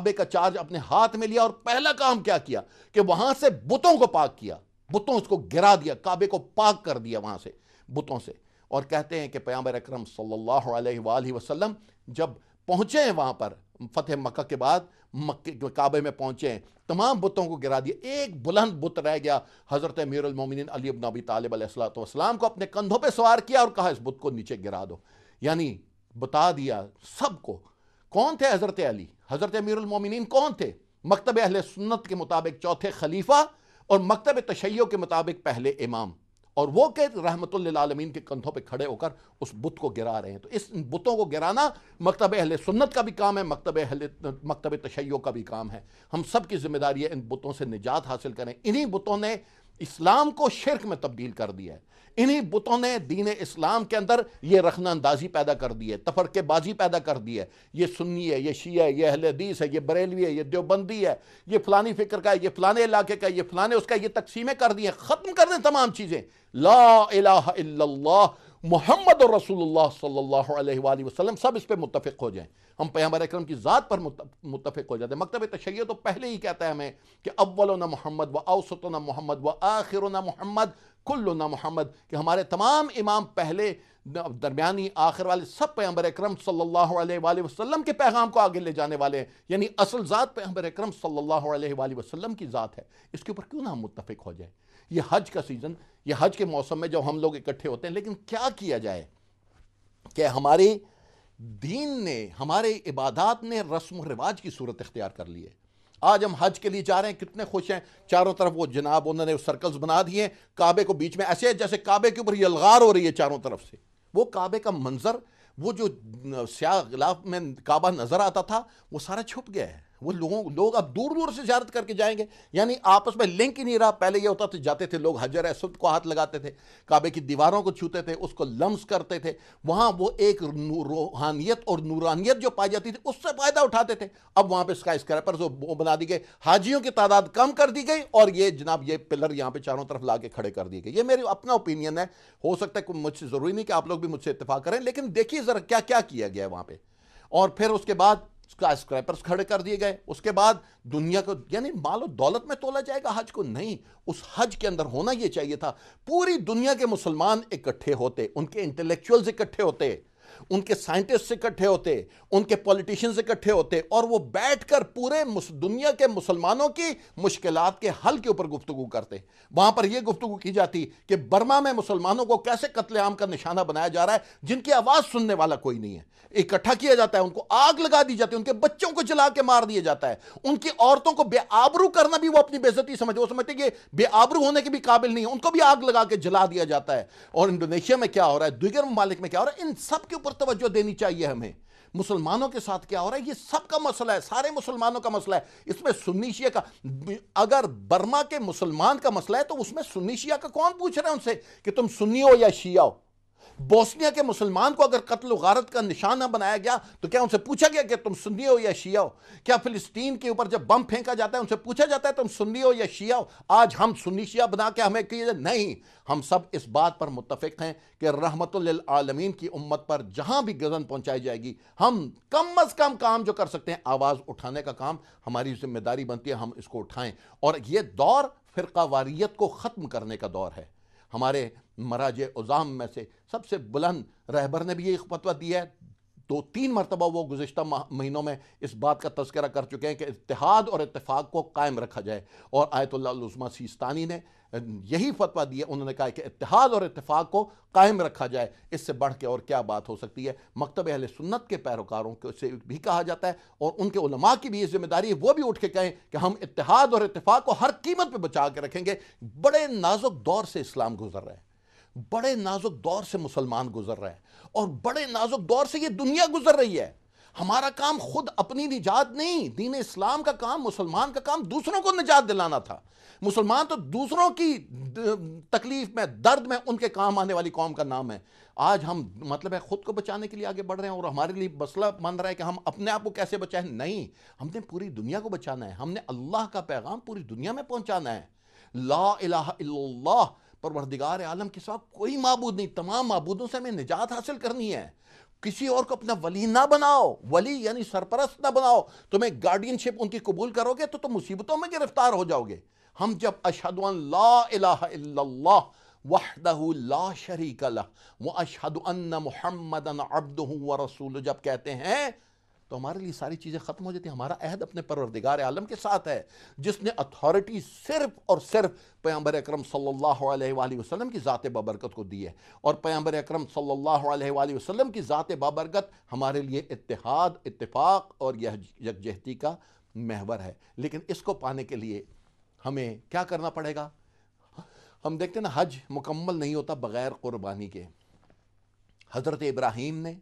اور پہلا کام کیا کیا کہ وہاں سے بتوں کو پاک کیا، بتوں اس کو گرا دیا، کعبے کو پاک کر دیا وہاں سے بتوں سے۔ اور کہتے ہیں کہ پیغمبر اکرم صلی اللہ علیہ وآلہ وسلم جب پہنچے ہیں وہاں پر فتح مکہ کے بعد، کعبے میں پہنچے ہیں، تمام بتوں کو گرا دیا، ایک بلند بت رہ گیا، حضرت امیر المومنین علی بن ابی طالب علیہ السلام کو اپنے کندھوں پہ سوار کیا اور کہا اس بت کو نیچے گرا دو، یعنی بتا دیا سب کو۔ کون تھے حضرت علی؟ حضرت امیر المومنین کون تھے؟ مکتب اہل سنت کے مطابق چوتھے خلیفہ، اور مکتب تشیع کے مطابق پہلے امام، اور وہ کہ رحمت للعالمین کے کندھوں پہ کھڑے ہو کر اس بت کو گرا رہے ہیں۔ تو اس بتوں کو گرانا مکتب اہل سنت کا بھی کام ہے، مکتب تشیع کا بھی کام ہے۔ ہم سب کی ذمہ داری ہے ان بتوں سے نجات حاصل کریں۔ انہی بتوں نے اسلام کو شرک میں تبدیل کر دیا ہے، انہی بتوں نے دین اسلام کے اندر یہ رخنہ اندازی پیدا کر دی ہے، تفرقے بازی پیدا کر دی ہے، یہ سنی ہے، یہ شیعہ ہے، یہ اہل حدیث ہے، یہ بریلوی ہے، یہ دیوبندی ہے، یہ فلانی فکر کا ہے، یہ فلانے علاقے کا ہے، یہ فلانے اس کا، یہ تقسیمیں کر دی ہیں۔ ختم کر دیں تمام چیزیں، لا الہ الا اللہ محمد رسول اللہ صلی اللہ علیہ وآلہ وسلم، سب اس پہ متفق ہو جائیں۔ ہم پیغمبر اکرم کی ذات پر متفق ہو جاتے ہیں۔ مکتب تشیع تو پہلے ہی کہتا ہے ہمیں کہ اولنا محمد و اوسطنا محمد و آخرنا محمد کلنا محمد، کہ ہمارے تمام امام پہلے، درمیانی، آخر والے سب پیغمبر اکرم صلی اللہ علیہ وآلہ وسلم کے پیغام کو آگے لے جانے والے ہیں، یعنی اصل ذات پیغمبر اکرم صلی اللہ علیہ وآلہ وسلم کی ذات ہے۔ اس کے اوپر کیوں نہ ہم متفق ہو جائیں؟ یہ حج کا سیزن، یہ حج کے موسم میں جب ہم لوگ اکٹھے ہوتے ہیں، لیکن کیا کیا جائے کہ ہمارے دین نے، ہمارے عبادات نے رسم و رواج کی صورت اختیار کر لی ہے۔ آج ہم حج کے لیے جا رہے ہیں، کتنے خوش ہیں، چاروں طرف وہ جناب انہوں نے سرکلز بنا دیے، کعبے کو بیچ میں ایسے ہے جیسے کعبے کے اوپر یلغار ہو رہی ہے چاروں طرف سے۔ وہ کعبے کا منظر، وہ جو سیاہ غلاف میں کعبہ نظر آتا تھا، وہ سارا چھپ گیا ہے، وہ لوگ اب دور دور سے زیارت کر کے جائیں گے، یعنی آپس میں لنک ہی نہیں رہا۔ پہلے یہ ہوتا تھا، جاتے تھے لوگ حجر اسود کو ہاتھ لگاتے تھے، کعبے کی دیواروں کو چھوتے تھے، اس کو لمس کرتے تھے، وہاں وہ ایک روحانیت اور نورانیت جو پائی جاتی تھی اس سے فائدہ اٹھاتے تھے۔ اب وہاں پہ اسکائی اسکریپرز بنا دی گئے، حاجیوں کی تعداد کم کر دی گئی، اور یہ جناب یہ پلر یہاں پہ چاروں طرف لا کے کھڑے کر دیے گئے۔ یہ میری اپنا اوپینین ہے، ہو سکتا ہے مجھ سے ضروری نہیں کہ آپ لوگ بھی مجھ سے اتفاق کریں، لیکن دیکھیے ذرا کیا کیا کیا گیا ہے وہاں پہ۔ اور پھر اس کے بعد اسکائی اسکریپرز کھڑے کر دیے گئے۔ اس کے بعد دنیا کو یعنی مال و دولت میں تولا جائے گا حج کو؟ نہیں، اس حج کے اندر ہونا یہ چاہیے تھا پوری دنیا کے مسلمان اکٹھے ہوتے، ان کے انٹلیکچوئلز اکٹھے ہوتے، ان کے سائنٹسٹ اکٹھے ہوتے، ان کے پولیٹیشنز اکٹھے ہوتے، اور وہ بیٹھ کر پورے دنیا کے مسلمانوں کی مشکلات کے حل کے اوپر گفتگو کرتے۔ وہاں پر یہ گفتگو کی جاتی کہ برما میں مسلمانوں کو کیسے قتل عام کا نشانہ بنایا جا رہا ہے، جن کی آواز سننے والا کوئی نہیں ہے، اکٹھا کیا جاتا ہے، ان کو آگ لگا دی جاتی ہے، ان کے بچوں کو جلا کے مار دیا جاتا ہے، ان کی عورتوں کو بے آبرو کرنا بھی وہ اپنی بے عزتی وہ سمجھتے کہ بے آبرو ہونے کے بھی قابل نہیں ہے، ان کو بھی آگ لگا کے جلا دیا جاتا ہے۔ اور انڈونیشیا میں کیا ہو رہا ہے، دیگر ممالک میں کیا ہو رہا ہے، ان سب کے اوپر توجہ دینی چاہیے ہمیں۔ مسلمانوں کے ساتھ کیا ہو رہا ہے، یہ سب کا مسئلہ ہے، سارے مسلمانوں کا مسئلہ ہے، اس میں سنی شیعہ کا۔ اگر برما کے مسلمان کا مسئلہ ہے تو اس میں سنی شیعہ کا کون پوچھ رہا ہے ان سے کہ تم سنی ہو یا شیعہ ہو؟ بوسنیا کے مسلمان کو اگر قتل و غارت کا نشانہ بنایا گیا تو کیا ان سے پوچھا گیا کہ تم سنی ہو یا شیعہ ہو؟ کیا فلسطین کے اوپر جب بم پھینکا جاتا ہے ان سے پوچھا جاتا ہے تم سنی ہو یا شیعہ ہو؟ آج ہم سنی شیعہ بنا کے ہمیں کہیے نہیں، ہم سب اس بات پر متفق ہیں کہ رحمت للعالمین کی امت پر جہاں بھی گزن پہنچائی جائے گی، ہم کم از کم کام جو کر سکتے ہیں آواز اٹھانے کا کام ہماری ذمہ داری بنتی ہے، ہم اس کو اٹھائیں۔ اور یہ دور فرقہ واریت کو ختم کرنے کا دور ہے۔ ہمارے مراجع عظام میں سے سب سے بلند رہبر نے بھی یہ فتویٰ دیا ہے، 2-3 مرتبہ وہ گزشتہ مہینوں میں اس بات کا تذکرہ کر چکے ہیں کہ اتحاد اور اتفاق کو قائم رکھا جائے، اور آیت اللہ العظمیٰ سیستانی نے یہی فتویٰ دیا، انہوں نے کہا کہ اتحاد اور اتفاق کو قائم رکھا جائے، اس سے بڑھ کے اور کیا بات ہو سکتی ہے۔ مکتب اہل سنت کے پیروکاروں سے بھی کہا جاتا ہے، اور ان کے علماء کی بھی یہ ذمہ داری ہے، وہ بھی اٹھ کے کہیں کہ ہم اتحاد اور اتفاق کو ہر قیمت پہ بچا کے رکھیں گے۔ بڑے نازک دور سے اسلام گزر رہا ہے، بڑے نازک دور سے مسلمان گزر رہے ہیں، اور بڑے نازک دور سے یہ دنیا گزر رہی ہے۔ ہمارا کام خود اپنی نجات نہیں، دین اسلام کا کام، مسلمان کا کام دوسروں کو نجات دلانا تھا۔ مسلمان تو دوسروں کی تکلیف میں، درد میں ان کے کام آنے والی قوم کا نام ہے۔ آج ہم مطلب ہے خود کو بچانے کے لیے آگے بڑھ رہے ہیں، اور ہمارے لیے مسئلہ بن رہا ہے کہ ہم اپنے آپ کو کیسے بچائیں۔ نہیں، ہم نے پوری دنیا کو بچانا ہے، ہم نے اللہ کا پیغام پوری دنیا میں پہنچانا ہے۔ لا الہ الا اللہ، پروردگار عالم کے سوا کوئی معبود نہیں، تمام معبودوں سے ہمیں نجات حاصل کرنی ہے۔ کسی اور کو اپنا ولی نہ بناؤ، ولی یعنی سرپرست نہ بناؤ۔ تمہیں گارڈین شپ ان کی قبول کرو گے تو تم مصیبتوں میں گرفتار ہو جاؤ گے۔ ہم جب اشہد ان لا الہ الا اللہ وحدہ لا شریک لہ واشہد ان محمدا عبدہ ورسولہ جب کہتے ہیں تو ہمارے لیے ساری چیزیں ختم ہو جاتی ہیں۔ ہمارا عہد اپنے پروردگار عالم کے ساتھ ہے، جس نے اتھارٹی صرف اور صرف پیغمبر اکرم صلی اللہ علیہ وآلہ وسلم کی ذات بابرکت کو دی ہے، اور پیغمبر اکرم صلی اللہ علیہ وآلہ وسلم کی ذات بابرکت ہمارے لیے اتحاد، اتفاق اور یکجہتی کا محور ہے۔ لیکن اس کو پانے کے لیے ہمیں کیا کرنا پڑے گا؟ ہم دیکھتے ہیں نا، حج مکمل نہیں ہوتا بغیر قربانی کے۔ حضرت ابراہیم نے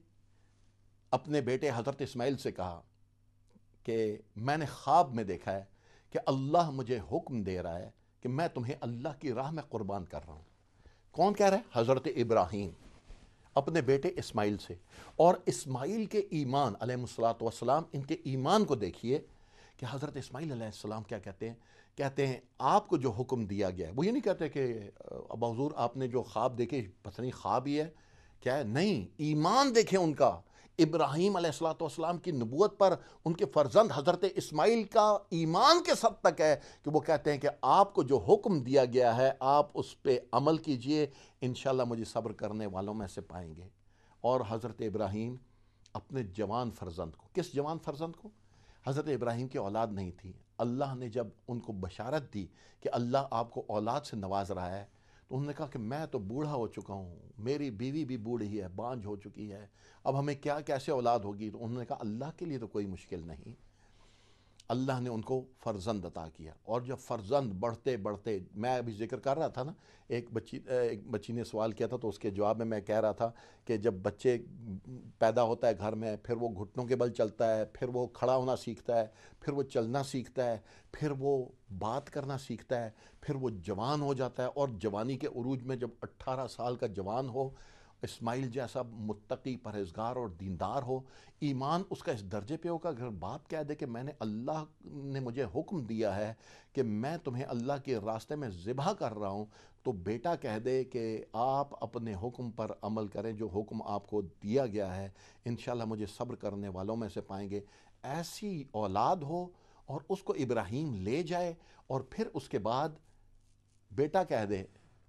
اپنے بیٹے حضرت اسماعیل سے کہا کہ میں نے خواب میں دیکھا ہے کہ اللہ مجھے حکم دے رہا ہے کہ میں تمہیں اللہ کی راہ میں قربان کر رہا ہوں۔ کون کہہ رہا ہے؟ حضرت ابراہیم اپنے بیٹے اسماعیل سے۔ اور اسماعیل کے ایمان علیہ الصلوۃ والسلام، ان کے ایمان کو دیکھیے کہ حضرت اسماعیل علیہ السلام کیا کہتے ہیں؟ کہتے ہیں آپ کو جو حکم دیا گیا ہے، وہ یہ نہیں کہتے کہ ابا حضور آپ نے جو خواب دیکھے پتہ نہیں خواب ہی ہے کیا ہے، نہیں، ایمان دیکھیں ان کا۔ ابراہیم علیہ الصلوۃ والسلام کی نبوت پر ان کے فرزند حضرت اسماعیل کا ایمان کے حد تک ہے کہ وہ کہتے ہیں کہ آپ کو جو حکم دیا گیا ہے آپ اس پہ عمل کیجئے، انشاءاللہ مجھے صبر کرنے والوں میں سے پائیں گے۔ اور حضرت ابراہیم اپنے جوان فرزند کو، کس جوان فرزند کو؟ حضرت ابراہیم کی اولاد نہیں تھی، اللہ نے جب ان کو بشارت دی کہ اللہ آپ کو اولاد سے نواز رہا ہے تو انہوں نے کہا کہ میں تو بوڑھا ہو چکا ہوں، میری بیوی بھی بوڑھی ہے، بانجھ ہو چکی ہے، اب ہمیں کیسے اولاد ہوگی؟ تو انہوں نے کہا اللہ کے لیے تو کوئی مشکل نہیں۔ اللہ نے ان کو فرزند عطا کیا، اور جب فرزند بڑھتے بڑھتے، میں ابھی ذکر کر رہا تھا نا، ایک بچی نے سوال کیا تھا، تو اس کے جواب میں کہہ رہا تھا کہ جب بچے پیدا ہوتا ہے گھر میں، پھر وہ گھٹنوں کے بل چلتا ہے، پھر وہ کھڑا ہونا سیکھتا ہے، پھر وہ چلنا سیکھتا ہے، پھر وہ بات کرنا سیکھتا ہے، پھر وہ جوان ہو جاتا ہے، اور جوانی کے عروج میں جب 18 سال کا جوان ہو، اسماعیل جیسا متقی پرہیزگار اور دیندار ہو، ایمان اس کا اس درجے پہ ہوگا، اگر باپ کہہ دے کہ میں نے اللہ نے مجھے حکم دیا ہے کہ میں تمہیں اللہ کے راستے میں ذبح کر رہا ہوں، تو بیٹا کہہ دے کہ آپ اپنے حکم پر عمل کریں، جو حکم آپ کو دیا گیا ہے، انشاءاللہ مجھے صبر کرنے والوں میں سے پائیں گے۔ ایسی اولاد ہو اور اس کو ابراہیم لے جائے، اور پھر اس کے بعد بیٹا کہہ دے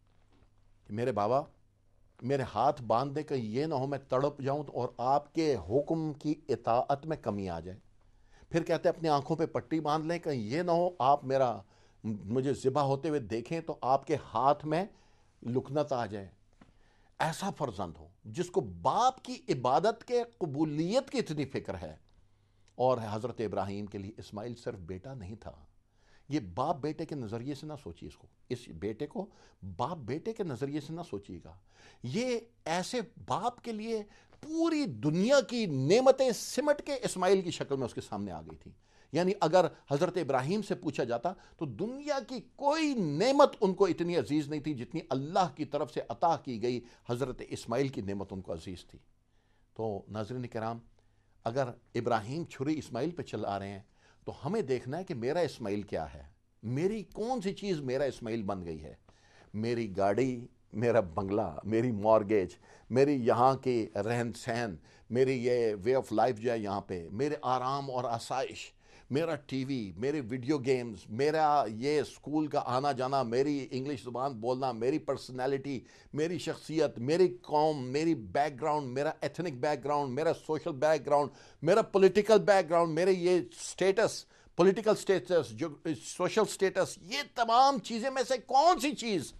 کہ میرے بابا میرے ہاتھ باندھ دے، کہیں یہ نہ ہو میں تڑپ جاؤں اور آپ کے حکم کی اطاعت میں کمی آ جائے۔ پھر کہتے ہیں اپنی آنکھوں پہ پٹی باندھ لیں، کہیں یہ نہ ہو آپ مجھے ذبح ہوتے ہوئے دیکھیں تو آپ کے ہاتھ میں لکنت آ جائے۔ ایسا فرزند ہو جس کو باپ کی عبادت کے قبولیت کی اتنی فکر ہے۔ اور حضرت ابراہیم کے لیے اسماعیل صرف بیٹا نہیں تھا، یہ باپ بیٹے کے نظریے سے نہ سوچیے، اس بیٹے کو باپ بیٹے کے نظریے سے نہ سوچیے گا، یہ ایسے باپ کے لیے پوری دنیا کی نعمتیں سمٹ کے اسماعیل کی شکل میں اس کے سامنے آ گئی تھی۔ یعنی اگر حضرت ابراہیم سے پوچھا جاتا تو دنیا کی کوئی نعمت ان کو اتنی عزیز نہیں تھی جتنی اللہ کی طرف سے عطا کی گئی حضرت اسماعیل کی نعمت ان کو عزیز تھی۔ تو ناظرین کرام، اگر ابراہیم چھری اسماعیل پہ چلا رہے ہیں تو ہمیں دیکھنا ہے کہ میرا اسماعیل کیا ہے، میری کون سی چیز میرا اسماعیل بن گئی ہے۔ میری گاڑی، میرا بنگلہ، میری مارگیج، میری یہاں کی رہن سہن، میری یہ وے آف لائف جو ہے یہاں پہ، میرے آرام اور آسائش، میرا ٹی وی، میرے ویڈیو گیمز، میرا یہ اسکول کا آنا جانا، میری انگلش زبان بولنا، میری پرسنالٹی، میری شخصیت، میری قوم، میری بیک گراؤنڈ، میرا ایتھنک بیک گراؤنڈ، میرا سوشل بیک گراؤنڈ، میرا پولیٹیکل بیک گراؤنڈ، میرے یہ سٹیٹس، پولیٹیکل سٹیٹس، جو سوشل سٹیٹس، یہ تمام چیزیں میں سے کون سی چیز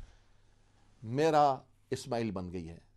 میرا اسماعیل بن گئی ہے؟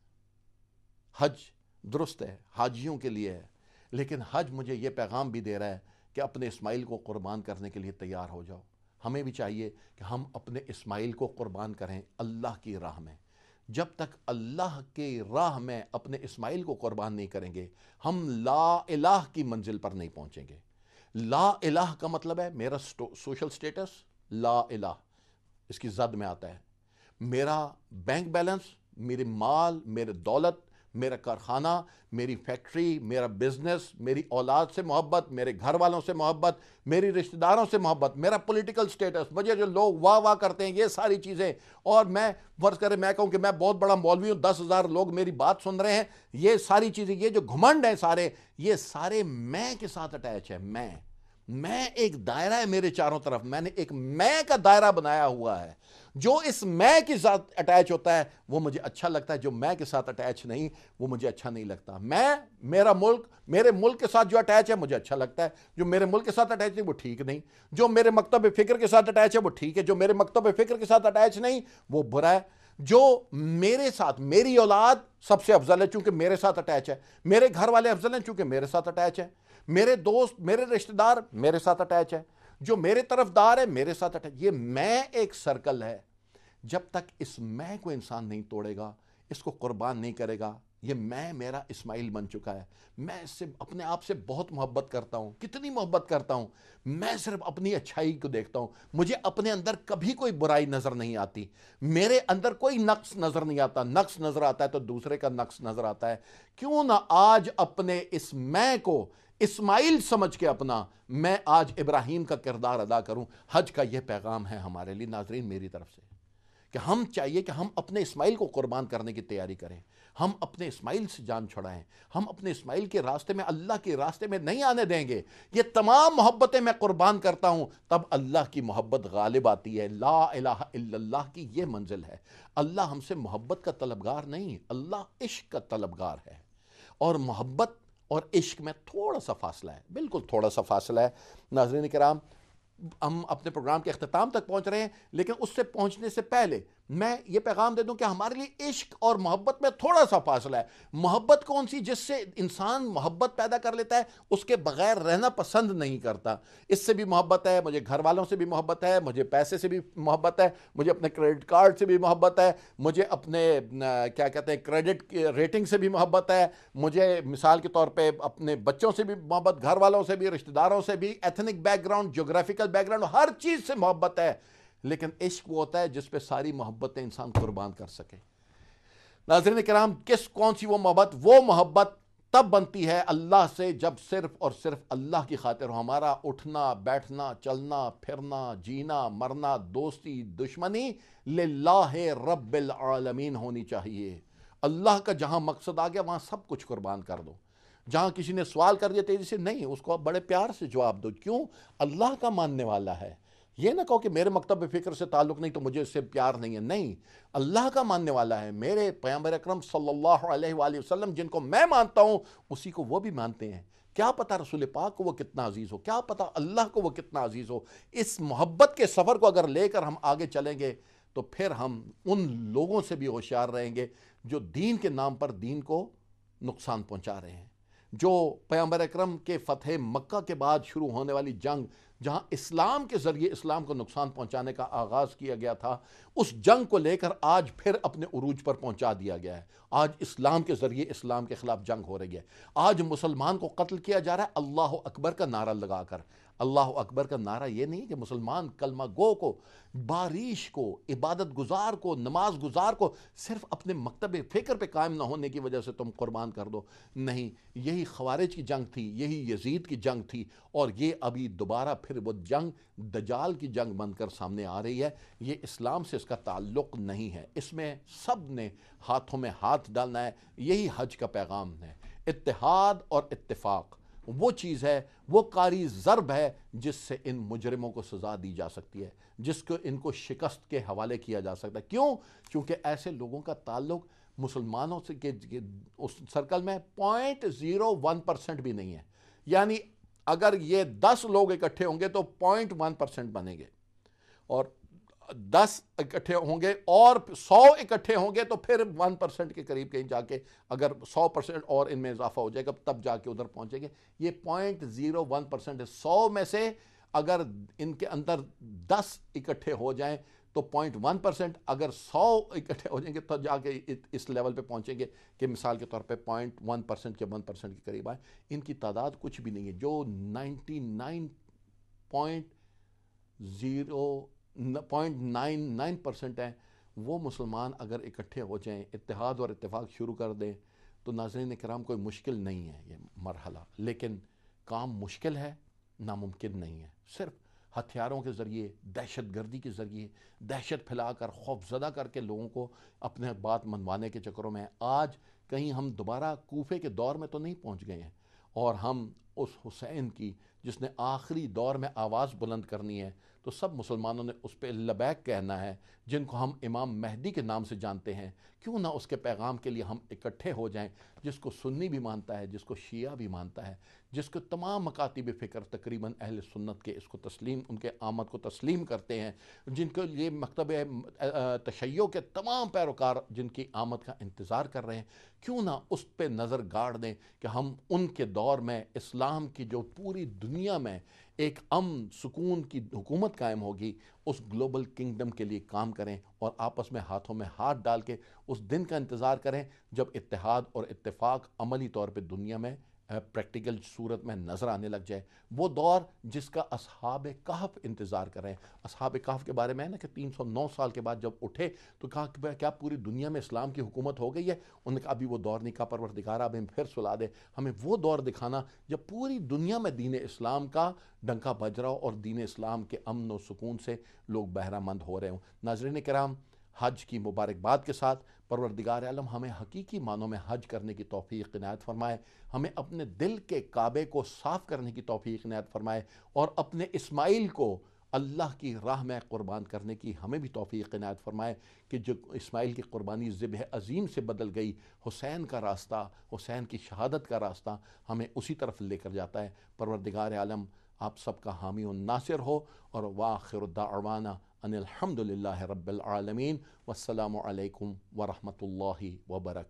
حج درست ہے، حاجیوں کے لیے ہے، لیکن حج مجھے یہ پیغام بھی دے رہا ہے کہ اپنے اسماعیل کو قربان کرنے کے لیے تیار ہو جاؤ۔ ہمیں بھی چاہیے کہ ہم اپنے اسماعیل کو قربان کریں اللہ کی راہ میں۔ جب تک اللہ کی راہ میں اپنے اسماعیل کو قربان نہیں کریں گے، ہم لا الہ کی منزل پر نہیں پہنچیں گے۔ لا الہ کا مطلب ہے میرا سوشل سٹیٹس، لا الہ اس کی زد میں آتا ہے۔ میرا بینک بیلنس، میرے مال، میرے دولت، میرا کارخانہ، میری فیکٹری، میرا بزنس، میری اولاد سے محبت، میرے گھر والوں سے محبت، میری رشتہ داروں سے محبت، میرا پولیٹیکل سٹیٹس، مجھے جو لوگ واہ واہ کرتے ہیں، یہ ساری چیزیں، اور میں فرض کریں میں کہوں کہ میں بہت بڑا مولوی ہوں، 10,000 لوگ میری بات سن رہے ہیں، یہ ساری چیزیں، یہ جو گھمنڈ ہیں سارے، یہ سارے میں کے ساتھ اٹیچ ہے۔ میں ایک دائرہ ہے میرے چاروں طرف، میں نے ایک میں کا دائرہ بنایا ہوا ہے۔ جو اس میں کے ساتھ اٹیچ ہوتا ہے وہ مجھے اچھا لگتا ہے، جو میں کے ساتھ اٹیچ نہیں وہ مجھے اچھا نہیں لگتا۔ میرا ملک، میرے ملک کے ساتھ جو اٹیچ ہے مجھے اچھا لگتا ہے، جو میرے ملک کے ساتھ اٹیچ نہیں وہ ٹھیک نہیں، جو میرے مکتب فکر کے ساتھ اٹیچ ہے وہ ٹھیک ہے، جو میرے مکتب فکر کے ساتھ اٹیچ نہیں وہ برا ہے۔ جو میرے ساتھ، میری اولاد سب سے افضل ہے چونکہ میرے ساتھ اٹیچ ہے، میرے گھر والے افضل ہیں چونکہ میرے ساتھ اٹیچ ہے، میرے دوست، میرے رشتہ دار میرے ساتھ اٹیچ ہے، جو میرے طرف دار ہے میرے ساتھ اٹیچ۔ یہ میں ایک سرکل ہے، جب تک اس میں کو انسان نہیں توڑے گا، اس کو قربان نہیں کرے گا، یہ میں میرا اسماعیل بن چکا ہے۔ میں اس سے، اپنے آپ سے بہت محبت کرتا ہوں، کتنی محبت کرتا ہوں، میں صرف اپنی اچھائی کو دیکھتا ہوں، مجھے اپنے اندر کبھی کوئی برائی نظر نہیں آتی، میرے اندر کوئی نقص نظر نہیں آتا۔ نقص نظر آتا ہے تو دوسرے کا نقص نظر آتا ہے۔ کیوں نہ آج اپنے اس میں کو اسماعیل سمجھ کے اپنا، میں آج ابراہیم کا کردار ادا کروں۔ حج کا یہ پیغام ہے ہمارے لیے ناظرین میری طرف سے، کہ ہم چاہیے کہ ہم اپنے اسماعیل کو قربان کرنے کی تیاری کریں، ہم اپنے اسماعیل سے جان چھڑائیں، ہم اپنے اسماعیل کے راستے میں، اللہ کے راستے میں نہیں آنے دیں گے۔ یہ تمام محبتیں میں قربان کرتا ہوں، تب اللہ کی محبت غالب آتی ہے۔ لا الہ الا اللہ کی یہ منزل ہے۔ اللہ ہم سے محبت کا طلبگار نہیں، اللہ عشق کا طلبگار ہے، اور محبت اور عشق میں تھوڑا سا فاصلہ ہے، بالکل تھوڑا سا فاصلہ ہے۔ ناظرین کرام، ہم اپنے پروگرام کے اختتام تک پہنچ رہے ہیں، لیکن اس سے پہنچنے سے پہلے میں یہ پیغام دے دوں کہ ہمارے لیے عشق اور محبت میں تھوڑا سا فاصلہ ہے. محبت کون سی؟ جس سے انسان محبت پیدا کر لیتا ہے، اس کے بغیر رہنا پسند نہیں کرتا. اس سے بھی محبت ہے، مجھے گھر والوں سے بھی محبت ہے، مجھے پیسے سے بھی محبت ہے، مجھے اپنے کریڈٹ کارڈ سے بھی محبت ہے، مجھے اپنے کیا کہتے ہیں کریڈٹ ریٹنگ سے بھی محبت ہے، مجھے مثال کے طور پہ اپنے بچوں سے بھی محبت، گھر والوں سے بھی، رشتہ داروں سے بھی، ایتھنک بیک گراؤنڈ، جغرافیکل بیک گراؤنڈ، ہر چیز سے محبت ہے. لیکن عشق وہ ہوتا ہے جس پہ ساری محبتیں انسان قربان کر سکے. ناظرین کرام، کون سی وہ محبت؟ وہ محبت تب بنتی ہے اللہ سے جب صرف اور صرف اللہ کی خاطر ہو. ہمارا اٹھنا بیٹھنا چلنا پھرنا جینا مرنا دوستی دشمنی للہ رب العالمین ہونی چاہیے. اللہ کا جہاں مقصد آ گیا وہاں سب کچھ قربان کر دو. جہاں کسی نے سوال کر دیا تیزی سے، نہیں، اس کو بڑے پیار سے جواب دو. کیوں؟ اللہ کا ماننے والا ہے. یہ نہ کہو کہ میرے مکتب فکر سے تعلق نہیں تو مجھے اس سے پیار نہیں ہے. نہیں، اللہ کا ماننے والا ہے. میرے پیغمبر اکرم صلی اللہ علیہ وآلہ وسلم جن کو میں مانتا ہوں اسی کو وہ بھی مانتے ہیں. کیا پتہ رسول پاک کو وہ کتنا عزیز ہو، کیا پتہ اللہ کو وہ کتنا عزیز ہو. اس محبت کے سفر کو اگر لے کر ہم آگے چلیں گے تو پھر ہم ان لوگوں سے بھی ہوشیار رہیں گے جو دین کے نام پر دین کو نقصان پہنچا رہے ہیں. جو پیغمبر اکرم کے فتح مکہ کے بعد شروع ہونے والی جنگ، جہاں اسلام کے ذریعے اسلام کو نقصان پہنچانے کا آغاز کیا گیا تھا، اس جنگ کو لے کر آج پھر اپنے عروج پر پہنچا دیا گیا ہے. آج اسلام کے ذریعے اسلام کے خلاف جنگ ہو رہی ہے. آج مسلمان کو قتل کیا جا رہا ہے اللہ اکبر کا نعرہ لگا کر. اللہ اکبر کا نعرہ یہ نہیں کہ مسلمان کلمہ گو کو، باریش کو، عبادت گزار کو، نماز گزار کو صرف اپنے مکتب فکر پہ قائم نہ ہونے کی وجہ سے تم قربان کر دو. نہیں، یہی خوارج کی جنگ تھی، یہی یزید کی جنگ تھی، اور یہ ابھی دوبارہ پھر وہ جنگ دجال کی جنگ بن کر سامنے آ رہی ہے. یہ اسلام سے اس کا تعلق نہیں ہے. اس میں سب نے ہاتھوں میں ہاتھ ڈالنا ہے. یہی حج کا پیغام ہے. اتحاد اور اتفاق وہ چیز ہے، وہ کاری ضرب ہے جس سے ان مجرموں کو سزا دی جا سکتی ہے، جس کو ان کو شکست کے حوالے کیا جا سکتا ہے. کیوں؟ کیونکہ ایسے لوگوں کا تعلق مسلمانوں سے اس سرکل میں 0.01% بھی نہیں ہے. یعنی اگر یہ 10 لوگ اکٹھے ہوں گے تو 0.1% بنیں گے، اور 10 اکٹھے ہوں گے اور 100 اکٹھے ہوں گے تو پھر 1% کے قریب کہیں جا کے اگر 100% اور ان میں اضافہ ہو جائے گا تب جا کے ادھر پہنچیں گے. یہ 0.01% ہے. 100 میں سے اگر ان کے اندر 10 اکٹھے ہو جائیں تو 0.1%، اگر 100 اکٹھے ہو جائیں گے تو جا کے اس لیول پہ پہنچیں گے کہ مثال کے طور پہ 0.1% کے 1% کے قریب آئے. ان کی تعداد کچھ بھی نہیں ہے. جو 0.99% ہیں وہ مسلمان اگر اکٹھے ہو جائیں، اتحاد اور اتفاق شروع کر دیں تو ناظرین کرام کوئی مشکل نہیں ہے یہ مرحلہ. لیکن کام مشکل ہے، ناممکن نہیں ہے. صرف ہتھیاروں کے ذریعے، دہشت گردی کے ذریعے دہشت پھیلا کر خوف زدہ کر کے لوگوں کو اپنے بات منوانے کے چکروں میں آج کہیں ہم دوبارہ کوفے کے دور میں تو نہیں پہنچ گئے ہیں، اور ہم اس حسین کی جس نے آخری دور میں آواز بلند کرنی ہے تو سب مسلمانوں نے اس پہ لبیک کہنا ہے، جن کو ہم امام مہدی کے نام سے جانتے ہیں. کیوں نہ اس کے پیغام کے لیے ہم اکٹھے ہو جائیں، جس کو سنی بھی مانتا ہے، جس کو شیعہ بھی مانتا ہے، جس کو تمام مکاتب فکر تقریباً اہل سنت کے اس کو تسلیم، ان کے آمد کو تسلیم کرتے ہیں، جن کو یہ مکتب تشیع کے تمام پیروکار جن کی آمد کا انتظار کر رہے ہیں. کیوں نہ اس پہ نظر گاڑ دیں کہ ہم ان کے دور میں اسلام کی جو پوری دنیا میں ایک امن سکون کی حکومت قائم ہوگی، اس گلوبل کنگڈم کے لیے کام کریں اور آپس میں ہاتھوں میں ہاتھ ڈال کے اس دن کا انتظار کریں جب اتحاد اور اتفاق عملی طور پہ دنیا میں پریکٹیکل صورت میں نظر آنے لگ جائے. وہ دور جس کا اصحاب کہف انتظار کر رہے ہیں. اصحاب کہف کے بارے میں ہے نا کہ 309 سال کے بعد جب اٹھے تو کہا کہ کیا پوری دنیا میں اسلام کی حکومت ہو گئی ہے؟ انہوں نے کہا ابھی وہ دور نہیں. کہا پروردگارا اب ہمیں پھر سلا دے، ہمیں وہ دور دکھانا جب پوری دنیا میں دین اسلام کا ڈنکا بج رہا ہو اور دین اسلام کے امن و سکون سے لوگ بہرہ مند ہو رہے ہوں. ناظرین کرام، حج کی مبارکباد کے ساتھ پروردگار عالم ہمیں حقیقی معنوں میں حج کرنے کی توفیق عنایت فرمائے، ہمیں اپنے دل کے کعبے کو صاف کرنے کی توفیق عنایت فرمائے، اور اپنے اسماعیل کو اللہ کی راہ میں قربان کرنے کی ہمیں بھی توفیق عنایت فرمائے کہ جو اسماعیل کی قربانی ذبح عظیم سے بدل گئی، حسین کا راستہ، حسین کی شہادت کا راستہ ہمیں اسی طرف لے کر جاتا ہے. پروردگار عالم آپ سب کا حامی و ناصر ہو، اور وآخر دعوانا ان الحمد للہ رب العالمین والسلام علیکم ورحمۃ اللہ وبرکاتہ.